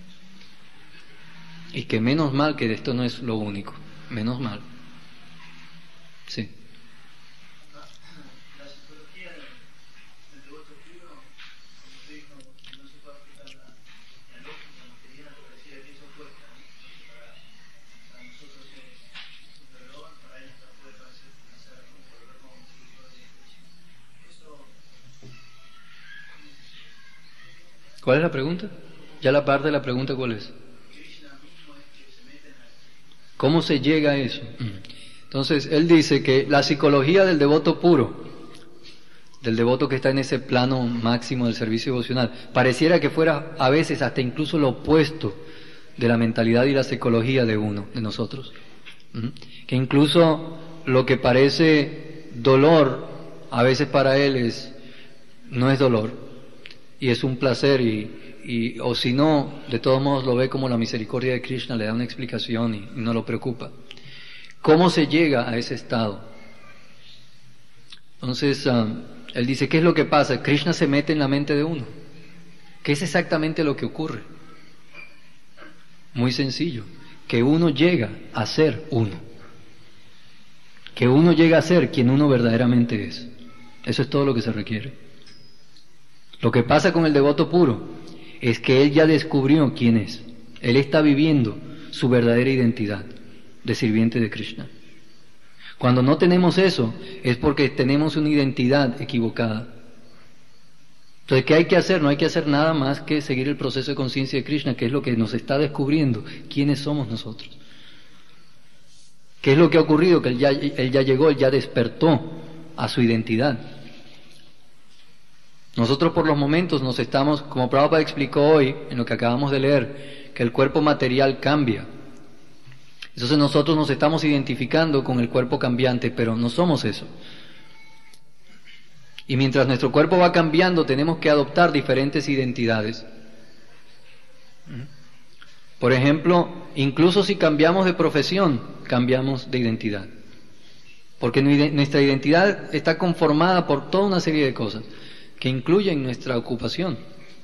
Y que menos mal que esto no es lo único, menos mal. Sí. La psicología del devoto puro, como usted dijo, no se puede aplicar la, la lógica material, parecía que eso cuesta, ¿no? Para, para nosotros es un perdón, para él puede parecer hacer un volver como un espiritual de expresión. Eso. ¿Cuál es la pregunta? Ya la parte de la pregunta, ¿cuál es? ¿Cómo se llega a eso? Entonces, él dice que la psicología del devoto puro, del devoto que está en ese plano máximo del servicio devocional, pareciera que fuera a veces hasta incluso lo opuesto de la mentalidad y la psicología de uno, de nosotros. Que incluso lo que parece dolor, a veces para él es, no es dolor, y es un placer, y Y, o si no, de todos modos lo ve como la misericordia de Krishna, le da una explicación y, y no lo preocupa. ¿Cómo se llega a ese estado? Entonces, um, él dice, ¿qué es lo que pasa? Krishna se mete en la mente de uno. ¿Qué es exactamente lo que ocurre? Muy sencillo, que uno llega a ser uno. Que uno llega a ser quien uno verdaderamente es. Eso es todo lo que se requiere. Lo que pasa con el devoto puro es que él ya descubrió quién es. Él está viviendo su verdadera identidad. de sirviente de Krishna. Cuando no tenemos eso, es porque tenemos una identidad equivocada. Entonces, ¿qué hay que hacer? No hay que hacer nada más que seguir el proceso de conciencia de Krishna, que es lo que nos está descubriendo quiénes somos nosotros. ¿Qué es lo que ha ocurrido? Que él ya, él ya llegó, él ya despertó a su identidad. Nosotros por los momentos nos estamos, como Prabhupada explicó hoy, en lo que acabamos de leer, que el cuerpo material cambia. Entonces nosotros nos estamos identificando con el cuerpo cambiante, pero no somos eso. Y mientras nuestro cuerpo va cambiando, tenemos que adoptar diferentes identidades. Por ejemplo, incluso si cambiamos de profesión, cambiamos de identidad. Porque nuestra identidad está conformada por toda una serie de cosas que incluyen nuestra ocupación.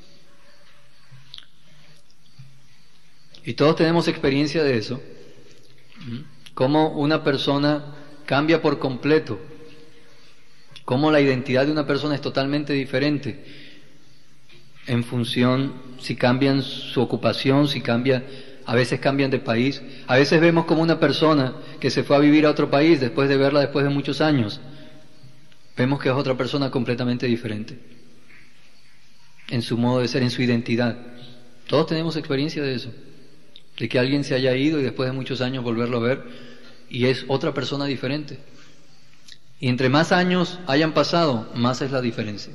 Y todos tenemos experiencia de eso. Cómo una persona cambia por completo. Cómo la identidad de una persona es totalmente diferente en función si cambian su ocupación, si cambia, a veces cambian de país. A veces vemos como una persona que se fue a vivir a otro país después de verla después de muchos años, vemos que es otra persona completamente diferente en su modo de ser, en su identidad. Todos tenemos experiencia de eso, de que alguien se haya ido y después de muchos años volverlo a ver y es otra persona diferente. Y entre más años hayan pasado, más es la diferencia.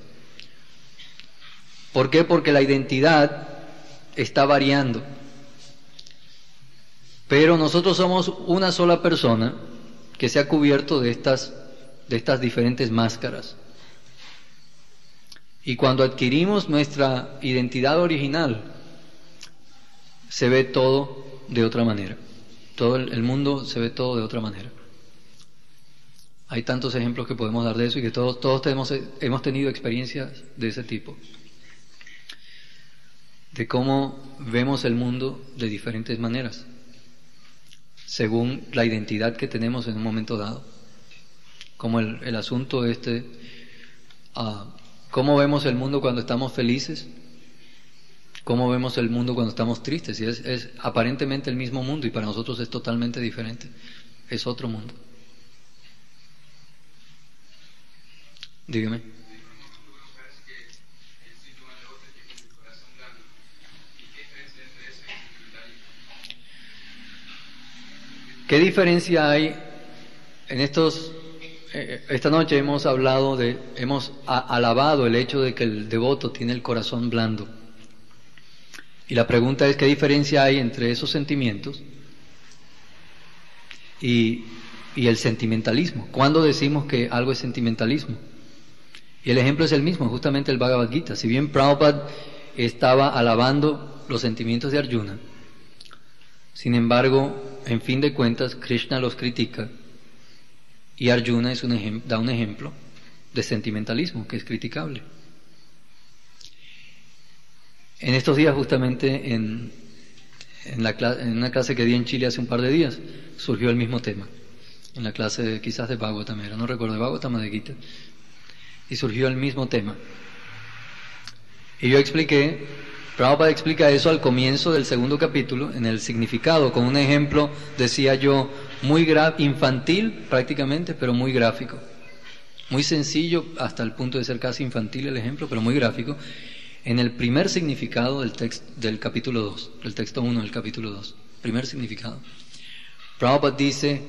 ¿Por qué? Porque la identidad está variando. Pero nosotros somos una sola persona que se ha cubierto de estas, de estas diferentes máscaras. Y cuando adquirimos nuestra identidad original, se ve todo de otra manera. Todo el, el mundo se ve todo de otra manera. Hay tantos ejemplos que podemos dar de eso y que todos, todos tenemos, hemos tenido experiencias de ese tipo. De cómo vemos el mundo de diferentes maneras, según la identidad que tenemos en un momento dado. Como el, el asunto este, uh, cómo vemos el mundo cuando estamos felices, cómo vemos el mundo cuando estamos tristes. Y es, es aparentemente el mismo mundo y para nosotros es totalmente diferente. Es otro mundo. Dígame. ¿Qué diferencia hay en estos? Eh, esta noche hemos hablado de, hemos a, alabado el hecho de que el devoto tiene el corazón blando. Y la pregunta es, ¿qué diferencia hay entre esos sentimientos y, y el sentimentalismo? ¿Cuándo decimos que algo es sentimentalismo? Y el ejemplo es el mismo, justamente el Bhagavad Gita. Si bien Prabhupada estaba alabando los sentimientos de Arjuna, sin embargo, en fin de cuentas, Krishna los critica y Arjuna es un ejem- da un ejemplo de sentimentalismo que es criticable. En estos días, justamente en, en, la cla- en una clase que di en Chile hace un par de días, surgió el mismo tema. En la clase de, quizás de Bhagavatam era, no recuerdo, de Bhagavatam o de Gita. Y surgió el mismo tema. Y yo expliqué, Prabhupada explica eso al comienzo del segundo capítulo, en el significado, con un ejemplo, decía yo, muy gra- infantil prácticamente, pero muy gráfico. Muy sencillo hasta el punto de ser casi infantil el ejemplo, pero muy gráfico. En el primer significado del, text, del capítulo dos, del texto uno del capítulo dos, primer significado. Prabhupada dice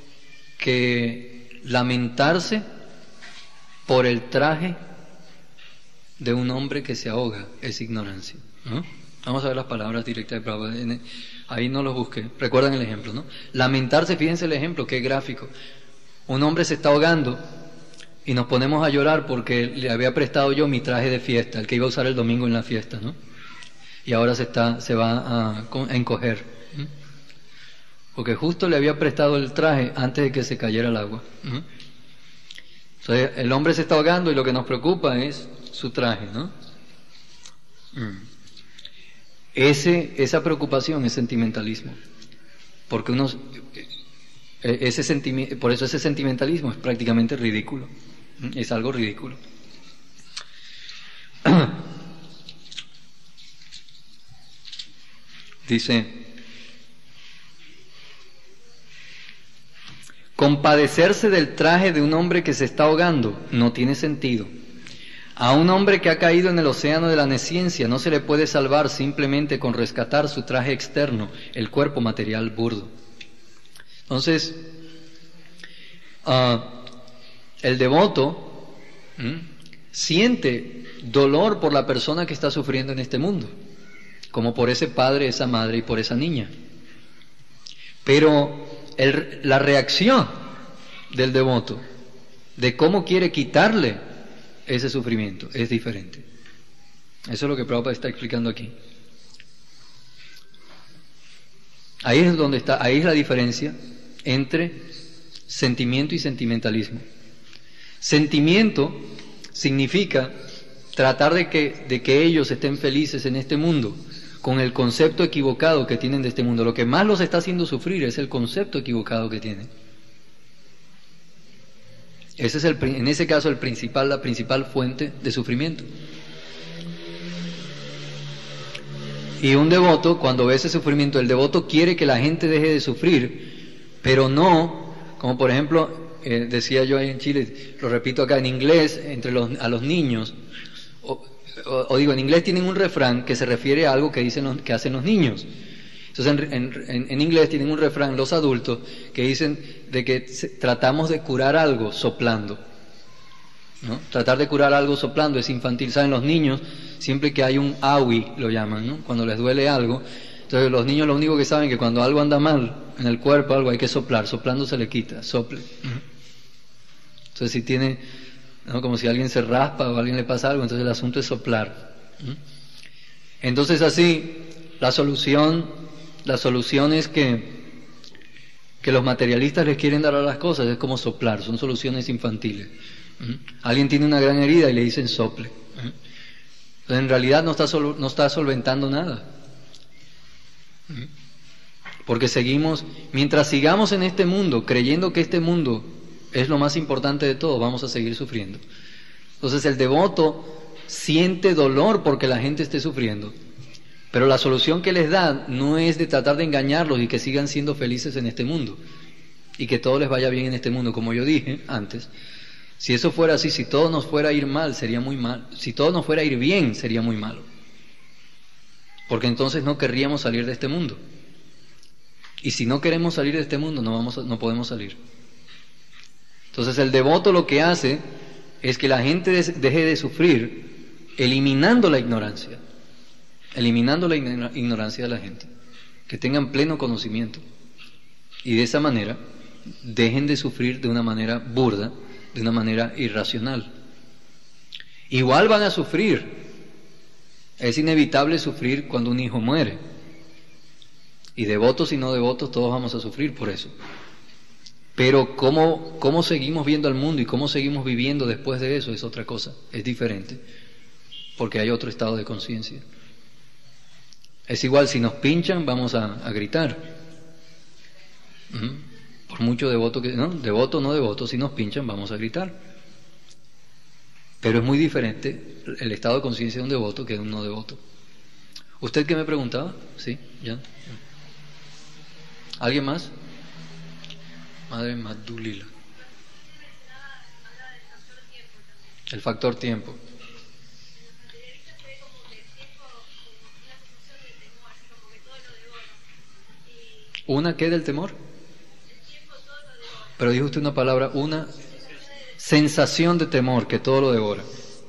que lamentarse por el traje de un hombre que se ahoga es ignorancia, ¿no? Vamos a ver las palabras directas de Prabhupada. Ahí no los busqué. Recuerdan el ejemplo, ¿no? Lamentarse, fíjense el ejemplo, qué gráfico. Un hombre se está ahogando y nos ponemos a llorar porque le había prestado yo mi traje de fiesta, el que iba a usar el domingo en la fiesta, ¿no? Y ahora se está, se va a, a encoger, ¿no? Porque justo le había prestado el traje antes de que se cayera el agua, ¿no? Entonces, el hombre se está ahogando y lo que nos preocupa es su traje, ¿no? Ese, esa preocupación es sentimentalismo, porque unos, ese sentimi- por eso ese sentimentalismo es prácticamente ridículo, es algo ridículo. Dice, Compadecerse del traje de un hombre que se está ahogando no tiene sentido. A un hombre que ha caído en el océano de la nesciencia no se le puede salvar simplemente con rescatar su traje externo, el cuerpo material burdo. Entonces, uh, el devoto ¿m? siente dolor por la persona que está sufriendo en este mundo, como por ese padre, esa madre y por esa niña. Pero el, la reacción del devoto, de cómo quiere quitarle ese sufrimiento, es diferente. Eso es lo que Prabhupada está explicando aquí. Ahí es donde está, ahí es la diferencia entre sentimiento y sentimentalismo. Sentimiento significa tratar de que, de que ellos estén felices en este mundo, con el concepto equivocado que tienen de este mundo. Lo que más los está haciendo sufrir es el concepto equivocado que tienen. Ese es el, en ese caso el principal, la principal fuente de sufrimiento. Y un devoto, cuando ve ese sufrimiento, el devoto quiere que la gente deje de sufrir, pero no, como por ejemplo, eh, decía yo ahí en Chile, lo repito acá en inglés, entre los, a los niños, o, o, o digo, en inglés tienen un refrán que se refiere a algo que dicen los, que hacen los niños. Entonces en, en, en inglés tienen un refrán los adultos que dicen de que se, tratamos de curar algo soplando, ¿no? Tratar de curar algo soplando es infantil. Saben, los niños, siempre que hay un awi, lo llaman, ¿no? Cuando les duele algo, entonces los niños lo único que saben es que cuando algo anda mal en el cuerpo, algo hay que soplar, soplando se le quita, sople. Entonces si tiene, ¿no? Como si alguien se raspa o a alguien le pasa algo, entonces el asunto es soplar. Entonces así, la solución... La solución es que, que los materialistas les quieren dar a las cosas, es como soplar, son soluciones infantiles. ¿Mm? Alguien tiene una gran herida y le dicen sople. ¿Mm? Entonces, en realidad no está, sol, no está solventando nada. ¿Mm? Porque seguimos, mientras sigamos en este mundo, creyendo que este mundo es lo más importante de todo, vamos a seguir sufriendo. Entonces el devoto siente dolor porque la gente esté sufriendo. Pero la solución que les da no es de tratar de engañarlos y que sigan siendo felices en este mundo y que todo les vaya bien en este mundo. Como yo dije antes, si eso fuera así, si todo nos fuera a ir mal, sería muy mal. Si todo nos fuera a ir bien, sería muy malo. Porque entonces no querríamos salir de este mundo. Y si no queremos salir de este mundo, no vamos a, no podemos salir. Entonces el devoto lo que hace es que la gente deje de sufrir eliminando la ignorancia. Eliminando la ignorancia de la gente, que tengan pleno conocimiento y de esa manera dejen de sufrir de una manera burda, de una manera irracional. Igual van a sufrir, es inevitable sufrir cuando un hijo muere, y devotos y no devotos todos vamos a sufrir por eso. Pero cómo, cómo seguimos viendo al mundo y cómo seguimos viviendo después de eso es otra cosa, es diferente, porque hay otro estado de conciencia. Es igual, si nos pinchan, vamos a, a gritar. ¿Mm? Por mucho devoto que, ¿no? Devoto o no devoto, si nos pinchan, vamos a gritar. Pero es muy diferente el estado de conciencia de un devoto que de un no devoto. ¿Usted qué me preguntaba? Sí, ya. ¿Alguien más? Madre Madulila. El factor tiempo. ¿Una qué del temor? Pero dijo usted una palabra, una sensación de temor, que todo lo devora.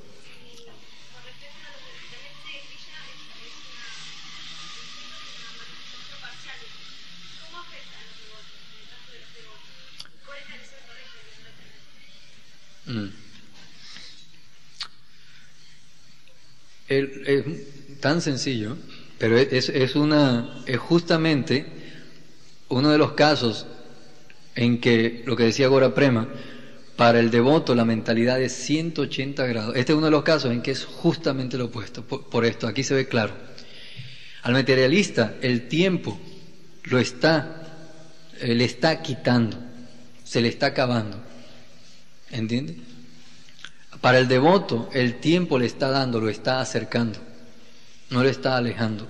Mm. El, es tan sencillo, pero es, es una, es justamente uno de los casos en que, lo que decía Gora Prema, para el devoto la mentalidad es ciento ochenta grados. Este es uno de los casos en que es justamente lo opuesto. Por, por esto, aquí se ve claro. Al materialista el tiempo lo está, eh, le está quitando, se le está acabando. ¿Entiende? Para el devoto el tiempo le está dando, lo está acercando, no le está alejando.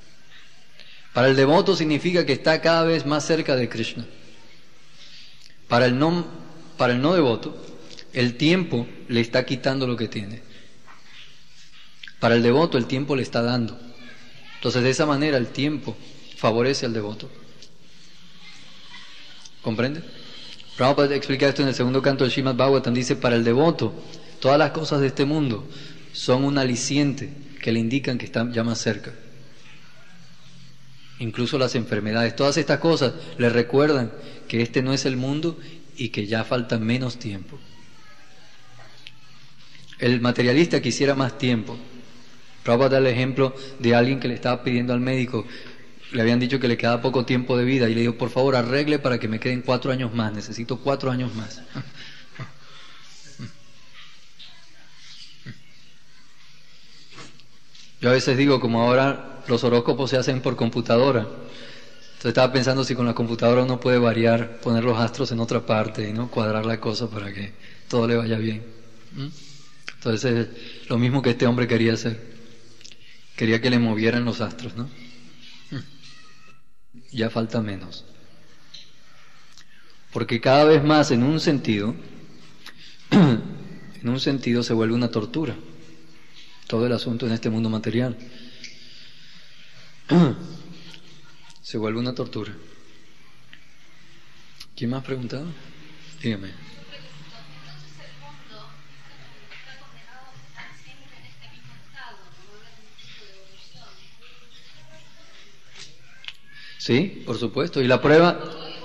Para el devoto significa que está cada vez más cerca de Krishna. Para el no, para el no devoto, el tiempo le está quitando lo que tiene. Para el devoto, el tiempo le está dando. Entonces, de esa manera, el tiempo favorece al devoto. ¿Comprende? Prabhupada explica esto en el segundo canto del Srimad Bhagavatam. Dice, para el devoto, todas las cosas de este mundo son un aliciente que le indican que está ya más cerca. Incluso las enfermedades, todas estas cosas le recuerdan que este no es el mundo y que ya falta menos tiempo. El materialista quisiera más tiempo. Prabhupada da el ejemplo de alguien que le estaba pidiendo al médico, le habían dicho que le quedaba poco tiempo de vida y le dijo, por favor, arregle para que me queden cuatro años más, necesito cuatro años más. Yo a veces digo, como ahora los horóscopos se hacen por computadora, entonces estaba pensando si con la computadora uno puede variar, poner los astros en otra parte, ¿no? Cuadrar la cosa para que todo le vaya bien. ¿Mm? Entonces es lo mismo que este hombre quería hacer. Quería que le movieran los astros, ¿no? Ya falta menos. Porque cada vez más, en un sentido, en un sentido se vuelve una tortura. Todo el asunto en este mundo material se vuelve una tortura. ¿Quién más ha preguntado? Dígame. Sí, por supuesto. Y la prueba...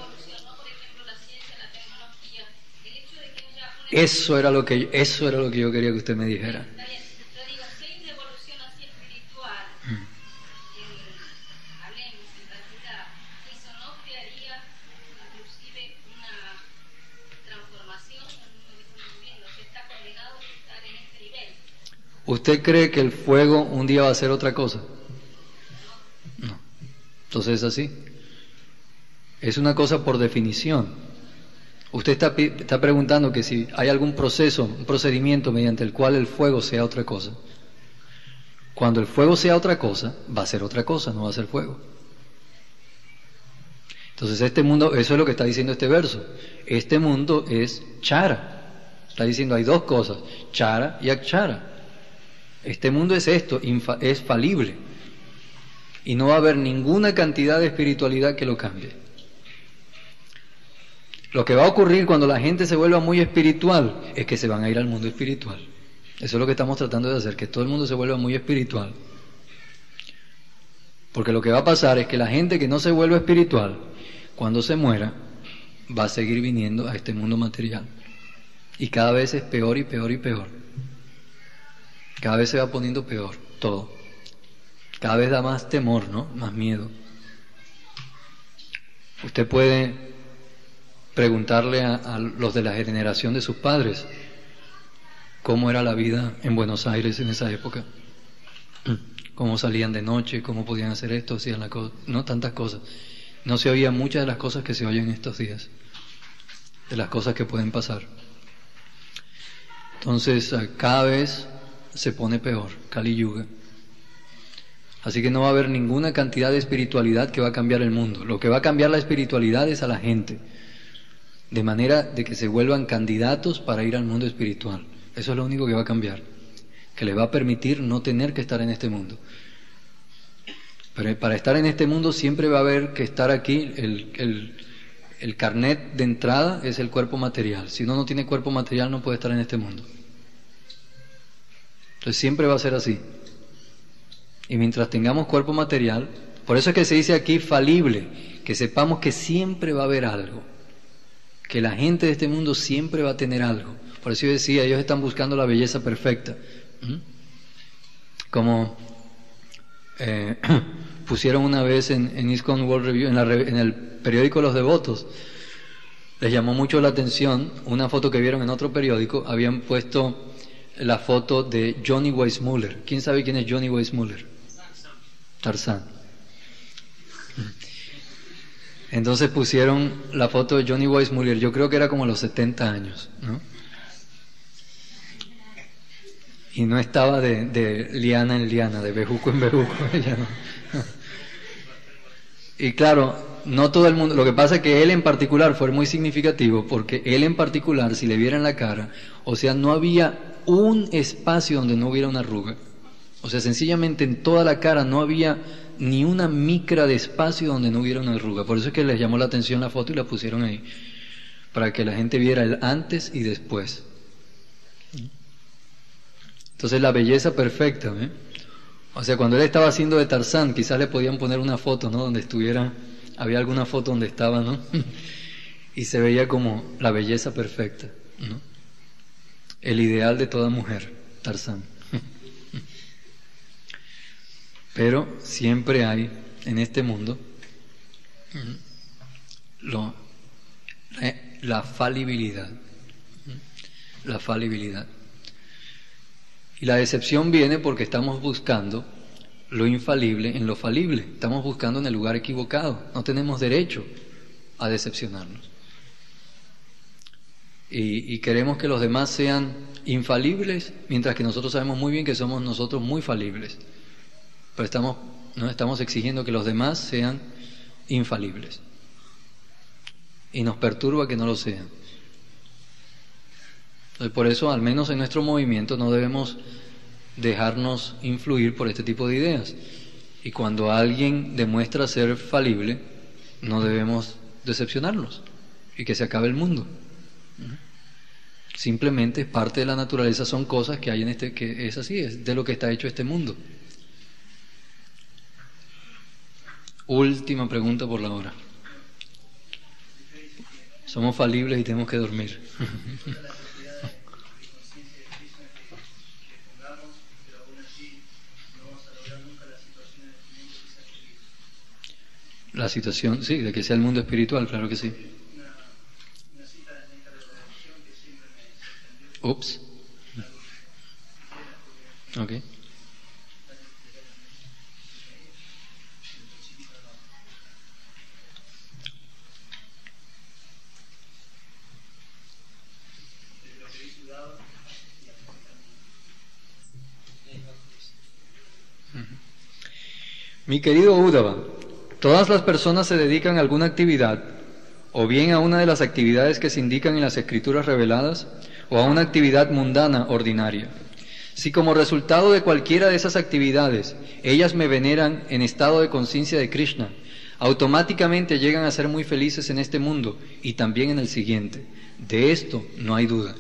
Eso era lo que eso era lo que yo quería que usted me dijera. ¿Usted cree que el fuego un día va a ser otra cosa? No. Entonces es así. Es una cosa por definición. Usted está, está preguntando que si hay algún proceso, un procedimiento mediante el cual el fuego sea otra cosa. Cuando el fuego sea otra cosa, va a ser otra cosa, no va a ser fuego. Entonces este mundo, eso es lo que está diciendo este verso. Este mundo es chara. Está diciendo hay dos cosas, chara y akshara. Este mundo es esto, es falible. Y no va a haber ninguna cantidad de espiritualidad que lo cambie. Lo que va a ocurrir cuando la gente se vuelva muy espiritual es que se van a ir al mundo espiritual. Eso es lo que estamos tratando de hacer, que todo el mundo se vuelva muy espiritual. Porque lo que va a pasar es que la gente que no se vuelva espiritual, cuando se muera, va a seguir viniendo a este mundo material. Y cada vez es peor y peor y peor. Cada vez se va poniendo peor todo. Cada vez da más temor, ¿no? Más miedo. Usted puede preguntarle a, a los de la generación de sus padres cómo era la vida en Buenos Aires en esa época. Cómo salían de noche, cómo podían hacer esto, hacían la cosa, no tantas cosas. No se oían muchas de las cosas que se oyen estos días, de las cosas que pueden pasar. Entonces, cada vez se pone peor, Kali Yuga. Así que no va a haber ninguna cantidad de espiritualidad que va a cambiar el mundo. Lo que va a cambiar la espiritualidad es a la gente, de manera de que se vuelvan candidatos para ir al mundo espiritual. Eso es lo único que va a cambiar, que les va a permitir no tener que estar en este mundo. Pero para estar en este mundo siempre va a haber que estar aquí, el, el, el carnet de entrada es el cuerpo material. Si uno no tiene cuerpo material no puede estar en este mundo. Entonces siempre va a ser así. Y mientras tengamos cuerpo material, por eso es que se dice aquí falible, que sepamos que siempre va a haber algo, que la gente de este mundo siempre va a tener algo. Por eso yo decía, ellos están buscando la belleza perfecta. ¿Mm? Como eh, pusieron una vez en, en ISKCON World Review, en, la, en el periódico Los Devotos, les llamó mucho la atención una foto que vieron en otro periódico. Habían puesto la foto de Johnny Weissmuller. ¿Quién sabe quién es Johnny Weissmuller? Tarzán. Entonces pusieron la foto de Johnny Weissmuller, yo creo que era como a los setenta años, ¿no? Y no estaba de, de liana en liana, de bejuco en bejuco, ella no. Y claro, no todo el mundo, lo que pasa es que él en particular fue muy significativo, porque él en particular, si le vieran la cara, o sea, no había un espacio donde no hubiera una arruga. O sea, sencillamente en toda la cara no había ni una micra de espacio donde no hubiera una arruga. Por eso es que les llamó la atención la foto y la pusieron ahí, para que la gente viera el antes y después. Entonces la belleza perfecta, ¿eh? O sea, cuando él estaba haciendo de Tarzán, quizás le podían poner una foto, ¿no? Donde estuviera, había alguna foto donde estaba, ¿no? Y se veía como la belleza perfecta, ¿no? El ideal de toda mujer, Tarzán. Pero siempre hay en este mundo lo, eh, la falibilidad, la falibilidad. Y la decepción viene porque estamos buscando lo infalible en lo falible. Estamos buscando en el lugar equivocado. No tenemos derecho a decepcionarnos. Y, y queremos que los demás sean infalibles, mientras que nosotros sabemos muy bien que somos nosotros muy falibles. Pero estamos, no estamos exigiendo que los demás sean infalibles. Y nos perturba que no lo sean. Entonces, por eso, al menos en nuestro movimiento, no debemos dejarnos influir por este tipo de ideas. Y cuando alguien demuestra ser falible, no debemos decepcionarlos y que se acabe el mundo. Simplemente es parte de la naturaleza, son cosas que hay en este, que es así, es de lo que está hecho este mundo. Última pregunta por la hora. Somos falibles y tenemos que dormir. La situación, sí, de que sea el mundo espiritual, claro que sí. Ups. Ok. Mi querido Uddhava, todas las personas se dedican a alguna actividad, o bien a una de las actividades que se indican en las escrituras reveladas, o a una actividad mundana ordinaria. Si como resultado de cualquiera de esas actividades ellas me veneran en estado de conciencia de Krishna, automáticamente llegan a ser muy felices en este mundo y también en el siguiente. De esto no hay duda.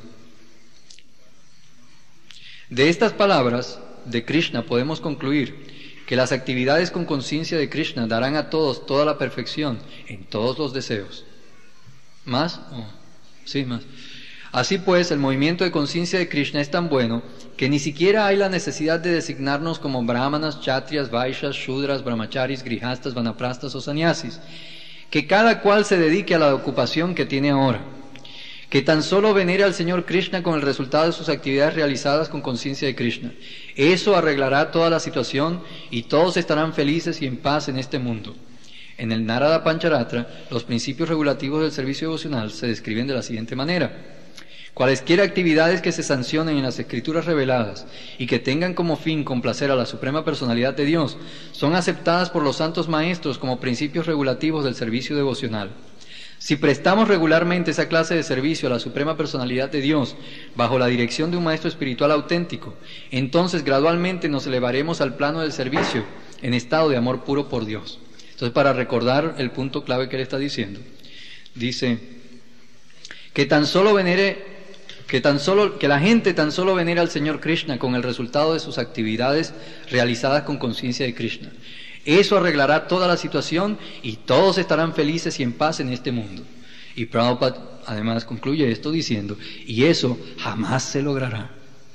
De estas palabras de Krishna podemos concluir que las actividades con conciencia de Krishna darán a todos toda la perfección en todos los deseos. ¿Más? Oh, sí, más. Así pues, el movimiento de conciencia de Krishna es tan bueno que ni siquiera hay la necesidad de designarnos como brahmanas, kshatriyas, vaishyas, shudras, brahmacharis, grihastas, vanaprastas o sannyasis. Que cada cual se dedique a la ocupación que tiene ahora. Que tan solo venere al Señor Krishna con el resultado de sus actividades realizadas con conciencia de Krishna. Eso arreglará toda la situación y todos estarán felices y en paz en este mundo. En el Narada Pancharatra, los principios regulativos del servicio devocional se describen de la siguiente manera. Cualesquiera actividades que se sancionen en las escrituras reveladas y que tengan como fin complacer a la Suprema Personalidad de Dios son aceptadas por los santos maestros como principios regulativos del servicio devocional. Si prestamos regularmente esa clase de servicio a la Suprema Personalidad de Dios bajo la dirección de un maestro espiritual auténtico, entonces gradualmente nos elevaremos al plano del servicio en estado de amor puro por Dios. Entonces, para recordar el punto clave que él está diciendo, dice que tan solo venere, que tan solo, que la gente tan solo venera al Señor Krishna con el resultado de sus actividades realizadas con conciencia de Krishna. Eso arreglará toda la situación y todos estarán felices y en paz en este mundo. Y Prabhupada además concluye esto diciendo, y eso jamás se logrará.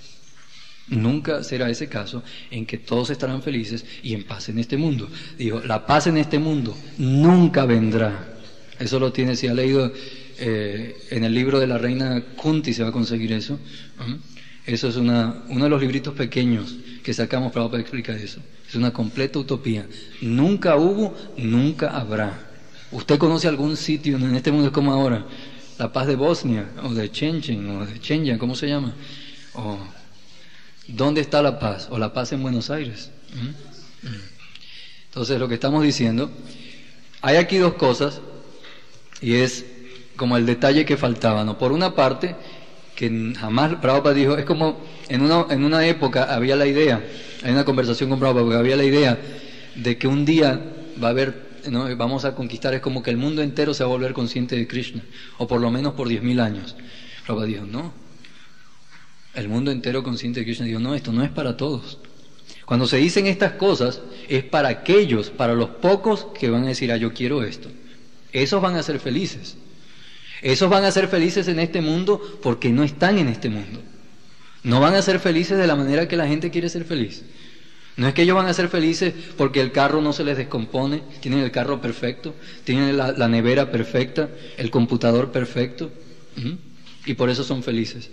Nunca será ese caso en que todos estarán felices y en paz en este mundo. Digo, la paz en este mundo nunca vendrá. Eso lo tiene, si ha leído eh, en el libro de la reina Kunti, se va a conseguir eso. Uh-huh. Eso es una, uno de los libritos pequeños que sacamos, Prabhupada explica eso. Es una completa utopía. Nunca hubo, nunca habrá. ¿Usted conoce algún sitio en este mundo como ahora? La paz de Bosnia, o de Chechen, o de Chenya, ¿cómo se llama? O, ¿dónde está la paz? O la paz en Buenos Aires. ¿Mm? Entonces, lo que estamos diciendo, hay aquí dos cosas, y es como el detalle que faltaba, ¿no? Por una parte, que jamás Prabhupada dijo, es como en una, en una época había la idea, hay una conversación con Prabhupada, porque había la idea de que un día va a haber, ¿no? Vamos a conquistar, es como que el mundo entero se va a volver consciente de Krishna, o por lo menos por diez mil años. Prabhupada dijo, no, el mundo entero consciente de Krishna. Dijo, no, esto no es para todos. Cuando se dicen estas cosas, es para aquellos, para los pocos que van a decir, ah, yo quiero esto. Esos van a ser felices. Esos van a ser felices en este mundo porque no están en este mundo. No van a ser felices de la manera que la gente quiere ser feliz. No es que ellos van a ser felices porque el carro no se les descompone, tienen el carro perfecto, tienen la, la nevera perfecta, el computador perfecto, ¿sí? Y por eso son felices.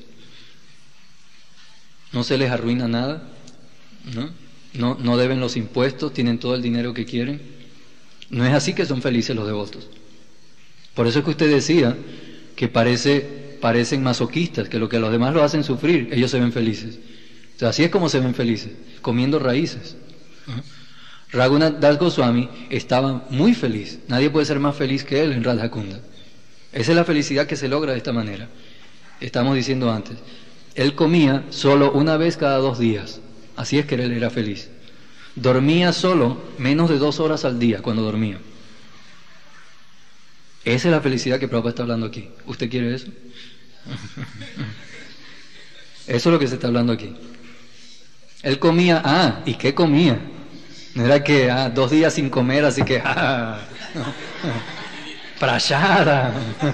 No se les arruina nada, ¿no? No, no deben los impuestos, tienen todo el dinero que quieren. No es así que son felices los devotos. Por eso es que usted decía que parece, parecen masoquistas, que lo que a los demás lo hacen sufrir, ellos se ven felices. O sea, así es como se ven felices, comiendo raíces. ¿Uh-huh? Raghunath Das Goswami estaba muy feliz, nadie puede ser más feliz que él en Radha Kunda. Esa es la felicidad que se logra de esta manera. Estamos diciendo antes, él comía solo una vez cada dos días, así es que él era feliz. Dormía solo menos de dos horas al día cuando dormía. Esa es la felicidad que Prabhupada está hablando aquí. ¿Usted quiere eso? Eso es lo que se está hablando aquí. Él comía, ah, ¿y qué comía? No era que, ah, dos días sin comer, así que, ah, prashada.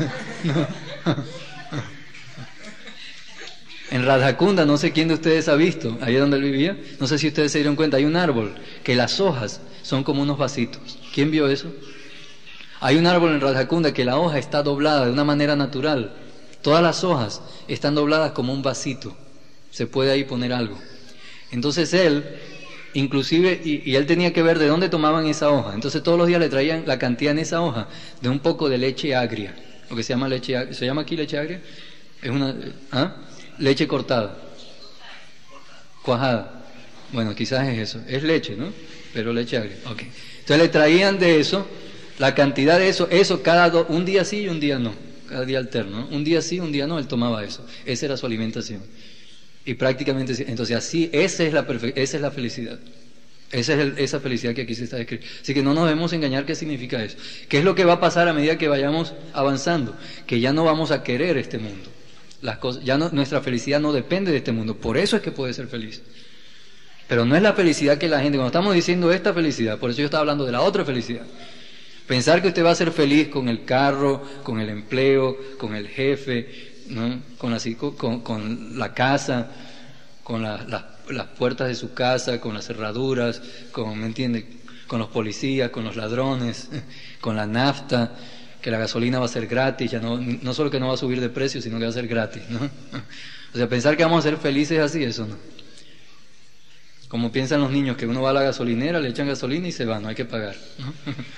En Radhakunda, no sé quién de ustedes ha visto, ahí donde él vivía, no sé si ustedes se dieron cuenta, hay un árbol que las hojas son como unos vasitos. ¿Quién vio eso? Hay un árbol en Radhakunda que la hoja está doblada de una manera natural. Todas las hojas están dobladas como un vasito. Se puede ahí poner algo. Entonces él, inclusive, y, y él tenía que ver de dónde tomaban esa hoja. Entonces todos los días le traían la cantidad en esa hoja de un poco de leche agria. Lo que se llama leche agria. ¿Se llama aquí leche agria? Es una... ¿ah? Leche cortada. Cuajada. Bueno, quizás es eso. Es leche, ¿no? Pero leche agria. Ok. Entonces le traían de eso, la cantidad de eso, eso cada do, un día sí y un día no. Cada día alterno, ¿no? Un día sí, un día no, él tomaba eso. Esa era su alimentación. Y prácticamente, entonces así, esa es la, perfe- esa es la felicidad. Esa es el, esa felicidad que aquí se está describiendo. Así que no nos debemos engañar qué significa eso. ¿Qué es lo que va a pasar a medida que vayamos avanzando? Que ya no vamos a querer este mundo. Las cosas, ya no, nuestra felicidad no depende de este mundo. Por eso es que puede ser feliz. Pero no es la felicidad que la gente, cuando estamos diciendo esta felicidad, por eso yo estaba hablando de la otra felicidad. Pensar que usted va a ser feliz con el carro, con el empleo, con el jefe, ¿no? con, la, con, con la casa, con la, la, las puertas de su casa, con las cerraduras, con, ¿me entiende? Con los policías, con los ladrones, con la nafta, que la gasolina va a ser gratis, ya no, no solo que no va a subir de precio, sino que va a ser gratis, ¿no? O sea, pensar que vamos a ser felices así, eso no. Como piensan los niños, que uno va a la gasolinera, le echan gasolina y se va, no hay que pagar, ¿no?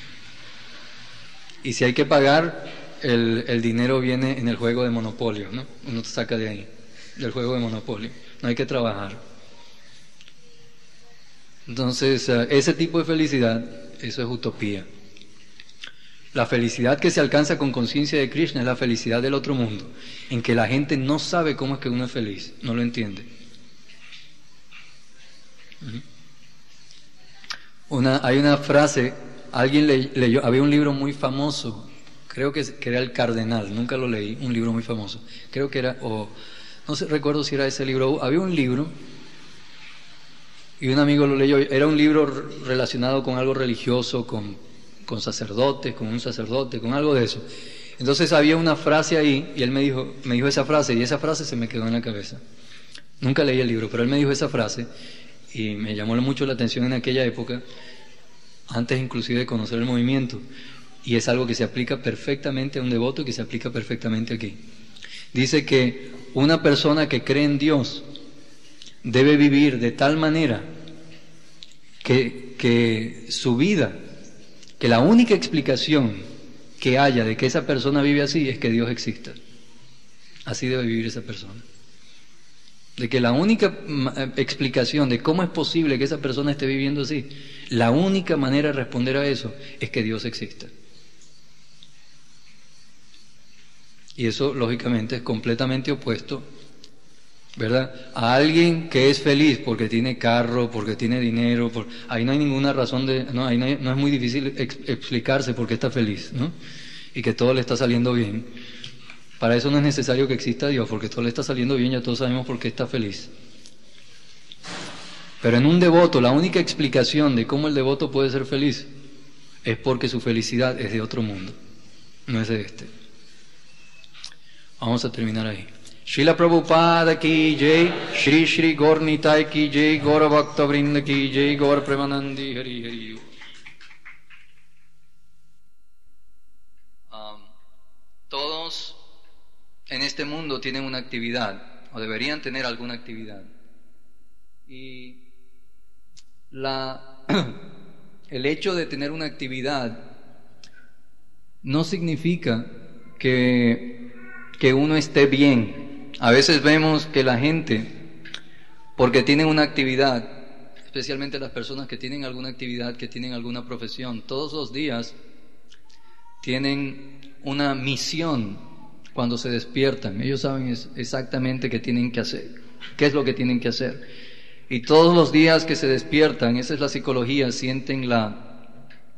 Y si hay que pagar, el, el dinero viene en el juego de monopolio, ¿no? Uno te saca de ahí, del juego de monopolio. No hay que trabajar. Entonces, uh, ese tipo de felicidad, eso es utopía. La felicidad que se alcanza con conciencia de Krishna es la felicidad del otro mundo, en que la gente no sabe cómo es que uno es feliz, no lo entiende. Una, hay una frase, alguien le, leyó, había un libro muy famoso, creo que, que era El Cardenal, nunca lo leí, un libro muy famoso, creo que era, o no sé, recuerdo si era ese libro, había un libro, y un amigo lo leyó, era un libro relacionado con algo religioso, con, con sacerdotes, con un sacerdote, con algo de eso. Entonces había una frase ahí, y él me dijo, me dijo esa frase, y esa frase se me quedó en la cabeza. Nunca leí el libro, pero él me dijo esa frase, y me llamó mucho la atención en aquella época, antes inclusive de conocer el movimiento, y es algo que se aplica perfectamente a un devoto y que se aplica perfectamente aquí. Dice que una persona que cree en Dios debe vivir de tal manera que, que su vida, que la única explicación que haya de que esa persona vive así es que Dios exista. Así debe vivir esa persona. De que la única explicación de cómo es posible que esa persona esté viviendo así, la única manera de responder a eso es que Dios exista. Y eso, lógicamente, es completamente opuesto, ¿verdad?, a alguien que es feliz porque tiene carro, porque tiene dinero. Por... Ahí no hay ninguna razón de... No, ahí no, hay... no es muy difícil ex- explicarse por qué está feliz, ¿no? Y que todo le está saliendo bien. Para eso no es necesario que exista Dios, porque todo le está saliendo bien, ya todos sabemos por qué está feliz. Pero en un devoto, la única explicación de cómo el devoto puede ser feliz es porque su felicidad es de otro mundo, no es de este. Vamos a terminar ahí. Srila Prabhupada ki jai, Shri Shri Gaur Nitai ki jai, Gaura Bhakta Vrinda ki jai, Gaur Premanandi Hari Hari. Um, todos en este mundo tienen una actividad, o deberían tener alguna actividad. Y la, el hecho de tener una actividad no significa que, que uno esté bien. A veces vemos que la gente, porque tienen una actividad, especialmente las personas que tienen alguna actividad, que tienen alguna profesión, todos los días tienen una misión cuando se despiertan. Ellos saben exactamente qué tienen que hacer, qué es lo que tienen que hacer. Y todos los días que se despiertan, esa es la psicología, sienten la,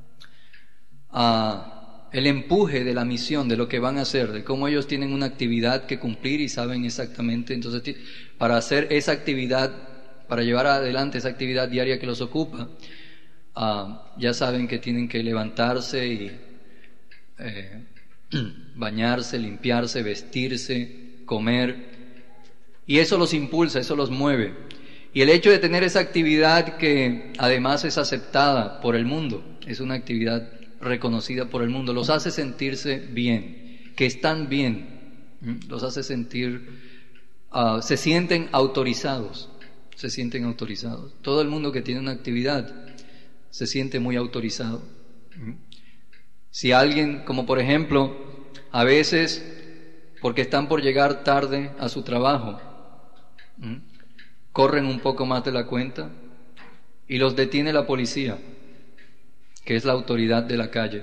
uh, el empuje de la misión, de lo que van a hacer, de cómo ellos tienen una actividad que cumplir y saben exactamente. Entonces, para hacer esa actividad, para llevar adelante esa actividad diaria que los ocupa, uh, ya saben que tienen que levantarse y eh, bañarse, limpiarse, vestirse, comer. Y eso los impulsa, eso los mueve. Y el hecho de tener esa actividad que además es aceptada por el mundo, es una actividad reconocida por el mundo, los hace sentirse bien, que están bien, los hace sentir, uh, se sienten autorizados, se sienten autorizados. Todo el mundo que tiene una actividad se siente muy autorizado. Si alguien, como por ejemplo, a veces, porque están por llegar tarde a su trabajo, ¿m? corren un poco más de la cuenta y los detiene la policía, que es la autoridad de la calle.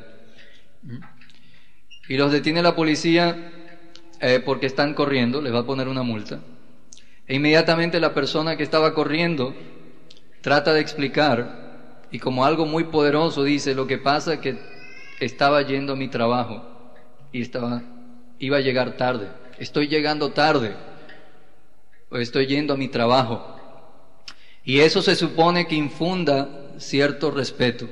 Y los detiene la policía eh, porque están corriendo, les va a poner una multa. E inmediatamente la persona que estaba corriendo trata de explicar y como algo muy poderoso dice: lo que pasa es que estaba yendo a mi trabajo y estaba, iba a llegar tarde, estoy llegando tarde. O estoy yendo a mi trabajo. Y eso se supone que infunda cierto respeto.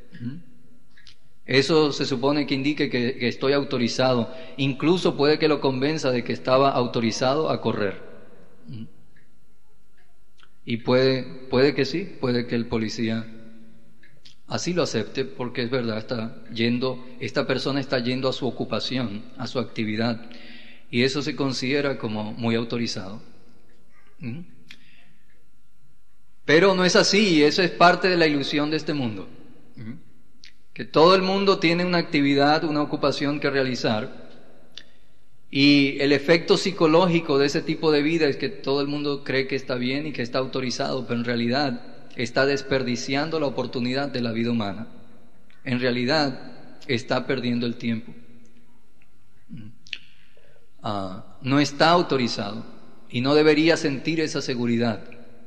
Eso se supone que indique que, que estoy autorizado. Incluso puede que lo convenza de que estaba autorizado a correr. Y puede, puede que sí, puede que el policía así lo acepte, porque es verdad, está yendo, esta persona está yendo a su ocupación, a su actividad. Y eso se considera como muy autorizado. Pero no es así, y eso es parte de la ilusión de este mundo, que todo el mundo tiene una actividad, una ocupación que realizar, y el efecto psicológico de ese tipo de vida es que todo el mundo cree que está bien y que está autorizado, pero en realidad está desperdiciando la oportunidad de la vida humana. En realidad está perdiendo el tiempo. Uh, no está autorizado. Y no debería sentir esa seguridad.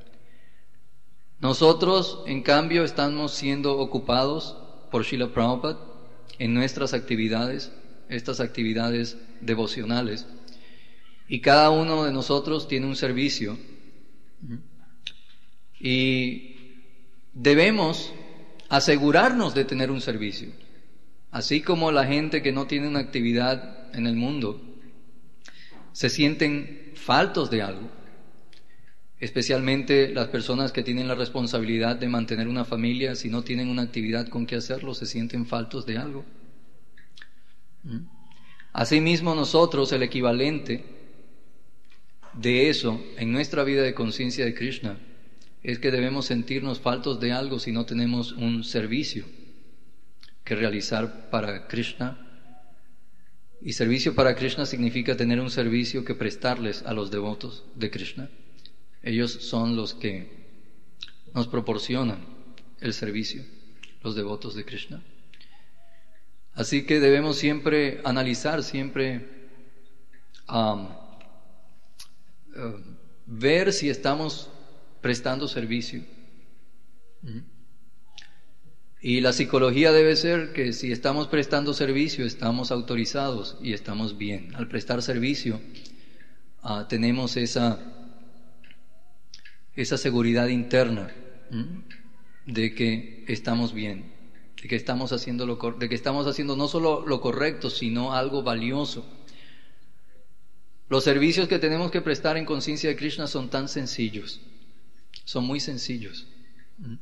Nosotros, en cambio, estamos siendo ocupados por Srila Prabhupada en nuestras actividades, estas actividades devocionales. Y cada uno de nosotros tiene un servicio. Y debemos asegurarnos de tener un servicio. Así como la gente que no tiene una actividad en el mundo se sienten faltos de algo, especialmente las personas que tienen la responsabilidad de mantener una familia. Si no tienen una actividad con que hacerlo, se sienten faltos de algo. Asimismo, nosotros, el equivalente de eso en nuestra vida de conciencia de Krishna es que debemos sentirnos faltos de algo si no tenemos un servicio que realizar para Krishna. Y servicio para Krishna significa tener un servicio que prestarles a los devotos de Krishna. Ellos son los que nos proporcionan el servicio, los devotos de Krishna. Así que debemos siempre analizar, siempre um, uh, ver si estamos prestando servicio. Y la psicología debe ser que si estamos prestando servicio, estamos autorizados y estamos bien. Al prestar servicio, uh, tenemos esa, esa seguridad interna ¿m? de que estamos bien, de que estamos haciendo lo cor- de que estamos haciendo no solo lo correcto, sino algo valioso. Los servicios que tenemos que prestar en conciencia de Krishna son tan sencillos, son muy sencillos. ¿m?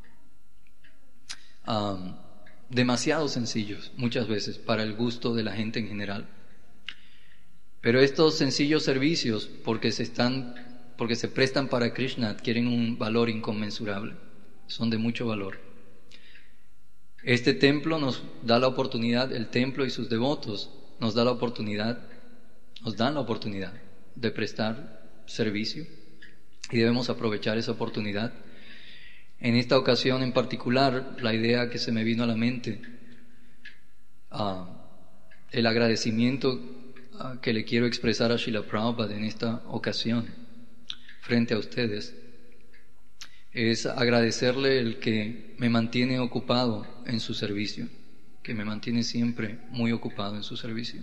Um, demasiado sencillos muchas veces para el gusto de la gente en general, pero estos sencillos servicios, porque se están porque se prestan para Krishna, adquieren un valor inconmensurable, son de mucho valor. Este templo nos da la oportunidad, el templo y sus devotos nos da la oportunidad, nos dan la oportunidad de prestar servicio, y debemos aprovechar esa oportunidad. En esta ocasión en particular, la idea que se me vino a la mente, uh, el agradecimiento uh, que le quiero expresar a Srila Prabhupada en esta ocasión, frente a ustedes, es agradecerle el que me mantiene ocupado en su servicio, que me mantiene siempre muy ocupado en su servicio.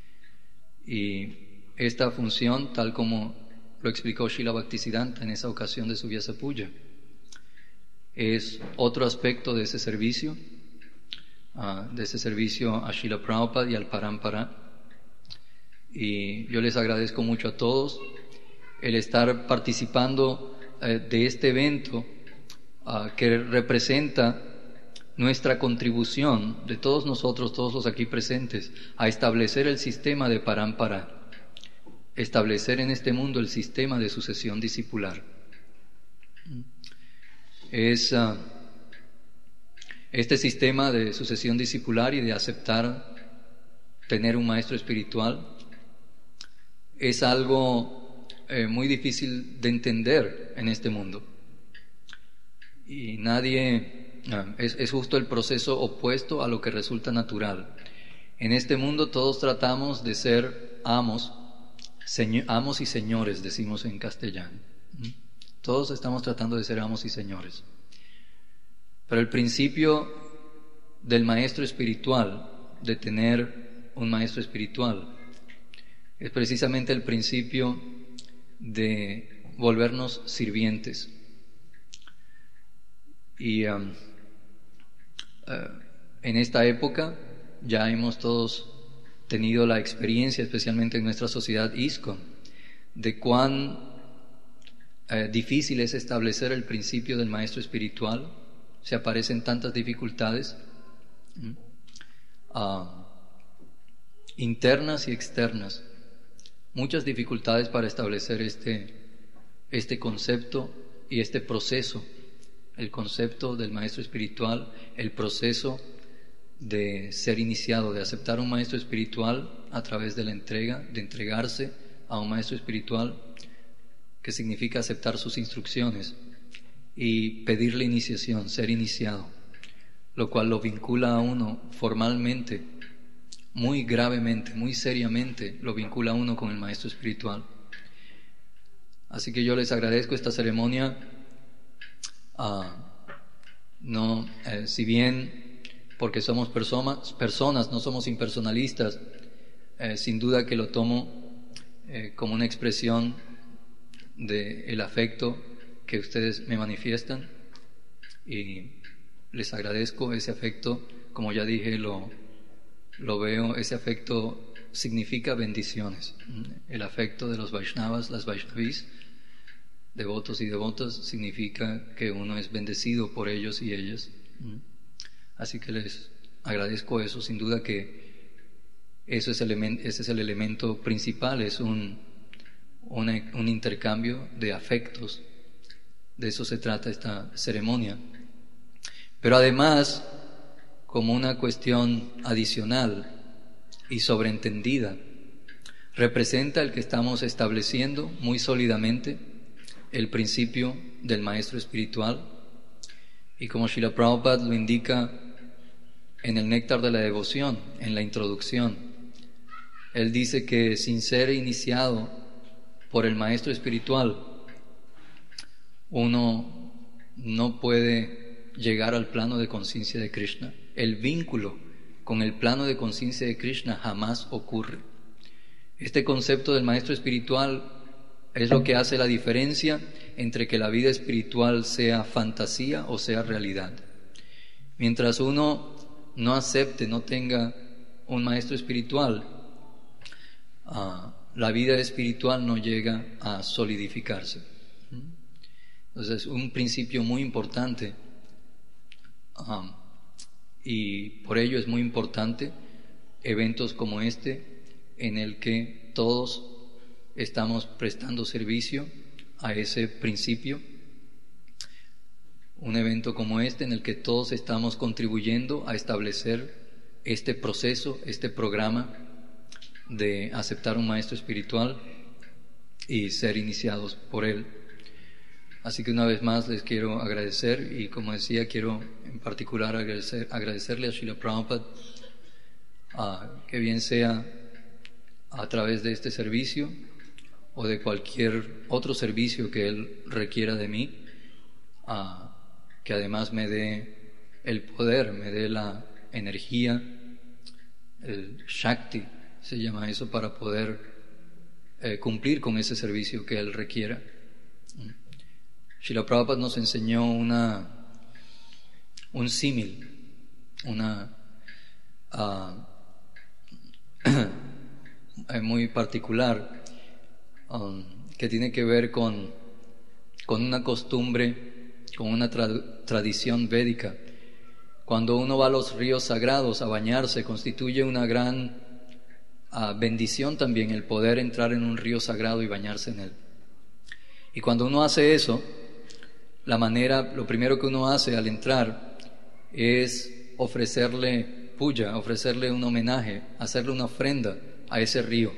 Y esta función, tal como lo explicó Srila Bhaktisiddhanta en esa ocasión de su Vyasa Puja, es otro aspecto de ese servicio, uh, de ese servicio a Srila Prabhupada y al Parampara. Y yo les agradezco mucho a todos el estar participando uh, de este evento uh, que representa nuestra contribución de todos nosotros, todos los aquí presentes, a establecer el sistema de Parampara, establecer en este mundo el sistema de sucesión discipular. Es uh, este sistema de sucesión discipular y de aceptar tener un maestro espiritual es algo eh, muy difícil de entender en este mundo, y nadie uh, es, es justo el proceso opuesto a lo que resulta natural. En este mundo todos tratamos de ser amos, seño, amos y señores, decimos en castellano. ¿Mm? Todos estamos tratando de ser amos y señores. Pero el principio del maestro espiritual, de tener un maestro espiritual, es precisamente el principio de volvernos sirvientes. Y um, uh, en esta época ya hemos todos tenido la experiencia, especialmente en nuestra sociedad ISKCON, de cuán Eh, difícil es establecer el principio del maestro espiritual. Se aparecen tantas dificultades ¿Mm? uh, internas y externas, muchas dificultades para establecer este, este concepto y este proceso, el concepto del maestro espiritual, el proceso de ser iniciado, de aceptar un maestro espiritual a través de la entrega, de entregarse a un maestro espiritual, que significa aceptar sus instrucciones y pedir la iniciación, ser iniciado, lo cual lo vincula a uno formalmente, muy gravemente, muy seriamente, lo vincula a uno con el maestro espiritual. Así que yo les agradezco esta ceremonia. Uh, no, eh, si bien porque somos personas, personas, no somos impersonalistas, eh, sin duda que lo tomo eh, como una expresión del afecto que ustedes me manifiestan, y les agradezco ese afecto. Como ya dije, lo, lo veo, ese afecto significa bendiciones. El afecto de los Vaishnavas, las Vaishnavis, devotos y devotas, significa que uno es bendecido por ellos y ellas. Así que les agradezco eso. Sin duda que eso es elemen- ese es el elemento principal, es un Una, un intercambio de afectos. De eso se trata esta ceremonia. Pero además, como una cuestión adicional y sobreentendida, representa el que estamos estableciendo muy sólidamente el principio del maestro espiritual, y como Srila Prabhupada lo indica en el Néctar de la Devoción, en la introducción, él dice que sin ser iniciado por el maestro espiritual, uno no puede llegar al plano de conciencia de Krishna. El vínculo con el plano de conciencia de Krishna jamás ocurre. Este concepto del maestro espiritual es lo que hace la diferencia entre que la vida espiritual sea fantasía o sea realidad. Mientras uno no acepte, no tenga un maestro espiritual, uh, la vida espiritual no llega a solidificarse. Entonces, un principio muy importante, um, y por ello es muy importante eventos como este, en el que todos estamos prestando servicio a ese principio. Un evento como este en el que todos estamos contribuyendo a establecer este proceso, este programa de aceptar un maestro espiritual y ser iniciados por él. Así que una vez más les quiero agradecer, y como decía, quiero en particular agradecer, agradecerle a Srila Prabhupada, uh, que bien sea a través de este servicio o de cualquier otro servicio que él requiera de mí, uh, que además me dé el poder, me dé la energía, el Shakti, se llama eso, para poder eh, cumplir con ese servicio que él requiera. Srila Prabhupada nos enseñó una, un símil, una uh, muy particular, um, que tiene que ver con, con una costumbre, con una tra- tradición védica. Cuando uno va a los ríos sagrados a bañarse, constituye una gran uh, bendición también el poder entrar en un río sagrado y bañarse en él. Y cuando uno hace eso, la manera, lo primero que uno hace al entrar es ofrecerle puya, ofrecerle un homenaje, hacerle una ofrenda a ese río.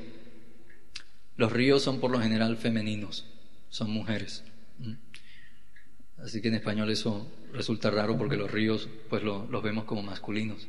Los ríos son por lo general femeninos, son mujeres. Así que en español eso resulta raro porque los ríos pues lo, los vemos como masculinos,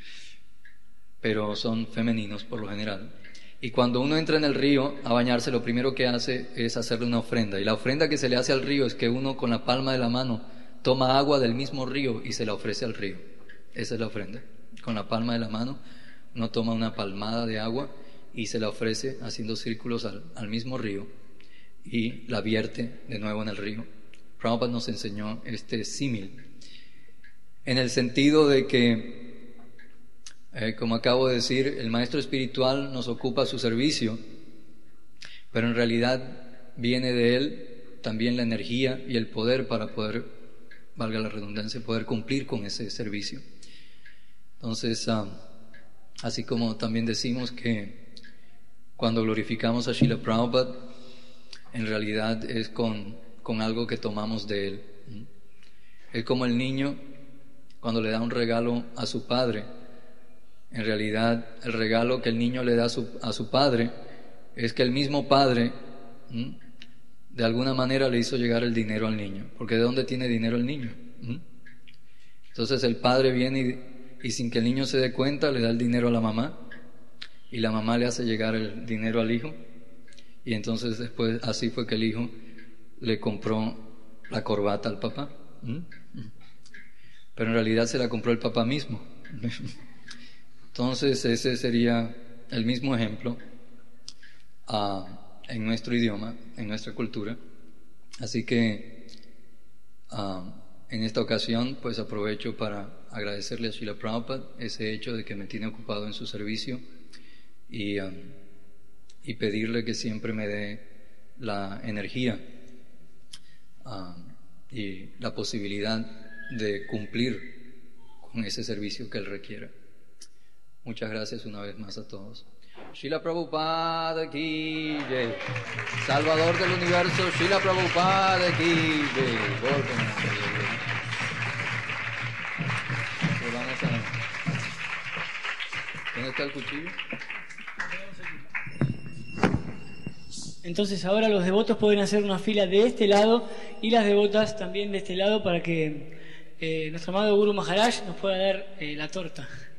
pero son femeninos por lo general. Y cuando uno entra en el río a bañarse, lo primero que hace es hacerle una ofrenda. Y la ofrenda que se le hace al río es que uno con la palma de la mano toma agua del mismo río y se la ofrece al río. Esa es la ofrenda. Con la palma de la mano uno toma una palmada de agua y se la ofrece haciendo círculos al, al mismo río y la vierte de nuevo en el río. Prabhupada nos enseñó este símil en el sentido de que Eh, como acabo de decir, el maestro espiritual nos ocupa su servicio, pero en realidad viene de él también la energía y el poder para poder, valga la redundancia, poder cumplir con ese servicio. Entonces, uh, así como también decimos que cuando glorificamos a Srila Prabhupada, en realidad es con, con algo que tomamos de él. Es como el niño cuando le da un regalo a su padre. En realidad, el regalo que el niño le da a su, a su padre es que el mismo padre, ¿m? de alguna manera le hizo llegar el dinero al niño. Porque ¿de dónde tiene dinero el niño? ¿M? Entonces el padre viene y, y sin que el niño se dé cuenta le da el dinero a la mamá y la mamá le hace llegar el dinero al hijo, y entonces después así fue que el hijo le compró la corbata al papá. ¿M? Pero en realidad se la compró el papá mismo. Entonces ese sería el mismo ejemplo uh, en nuestro idioma, en nuestra cultura. Así que uh, en esta ocasión pues aprovecho para agradecerle a Srila Prabhupada ese hecho de que me tiene ocupado en su servicio y, um, y pedirle que siempre me dé la energía uh, y la posibilidad de cumplir con ese servicio que él requiera. Muchas gracias una vez más a todos. Srila Prabhupada ki jai. Salvador del universo, Srila Prabhupada ki jai. Vamos a... ¿Dónde está el cuchillo? Entonces ahora los devotos pueden hacer una fila de este lado y las devotas también de este lado para que eh, nuestro amado Guru Maharaj nos pueda dar eh, la torta.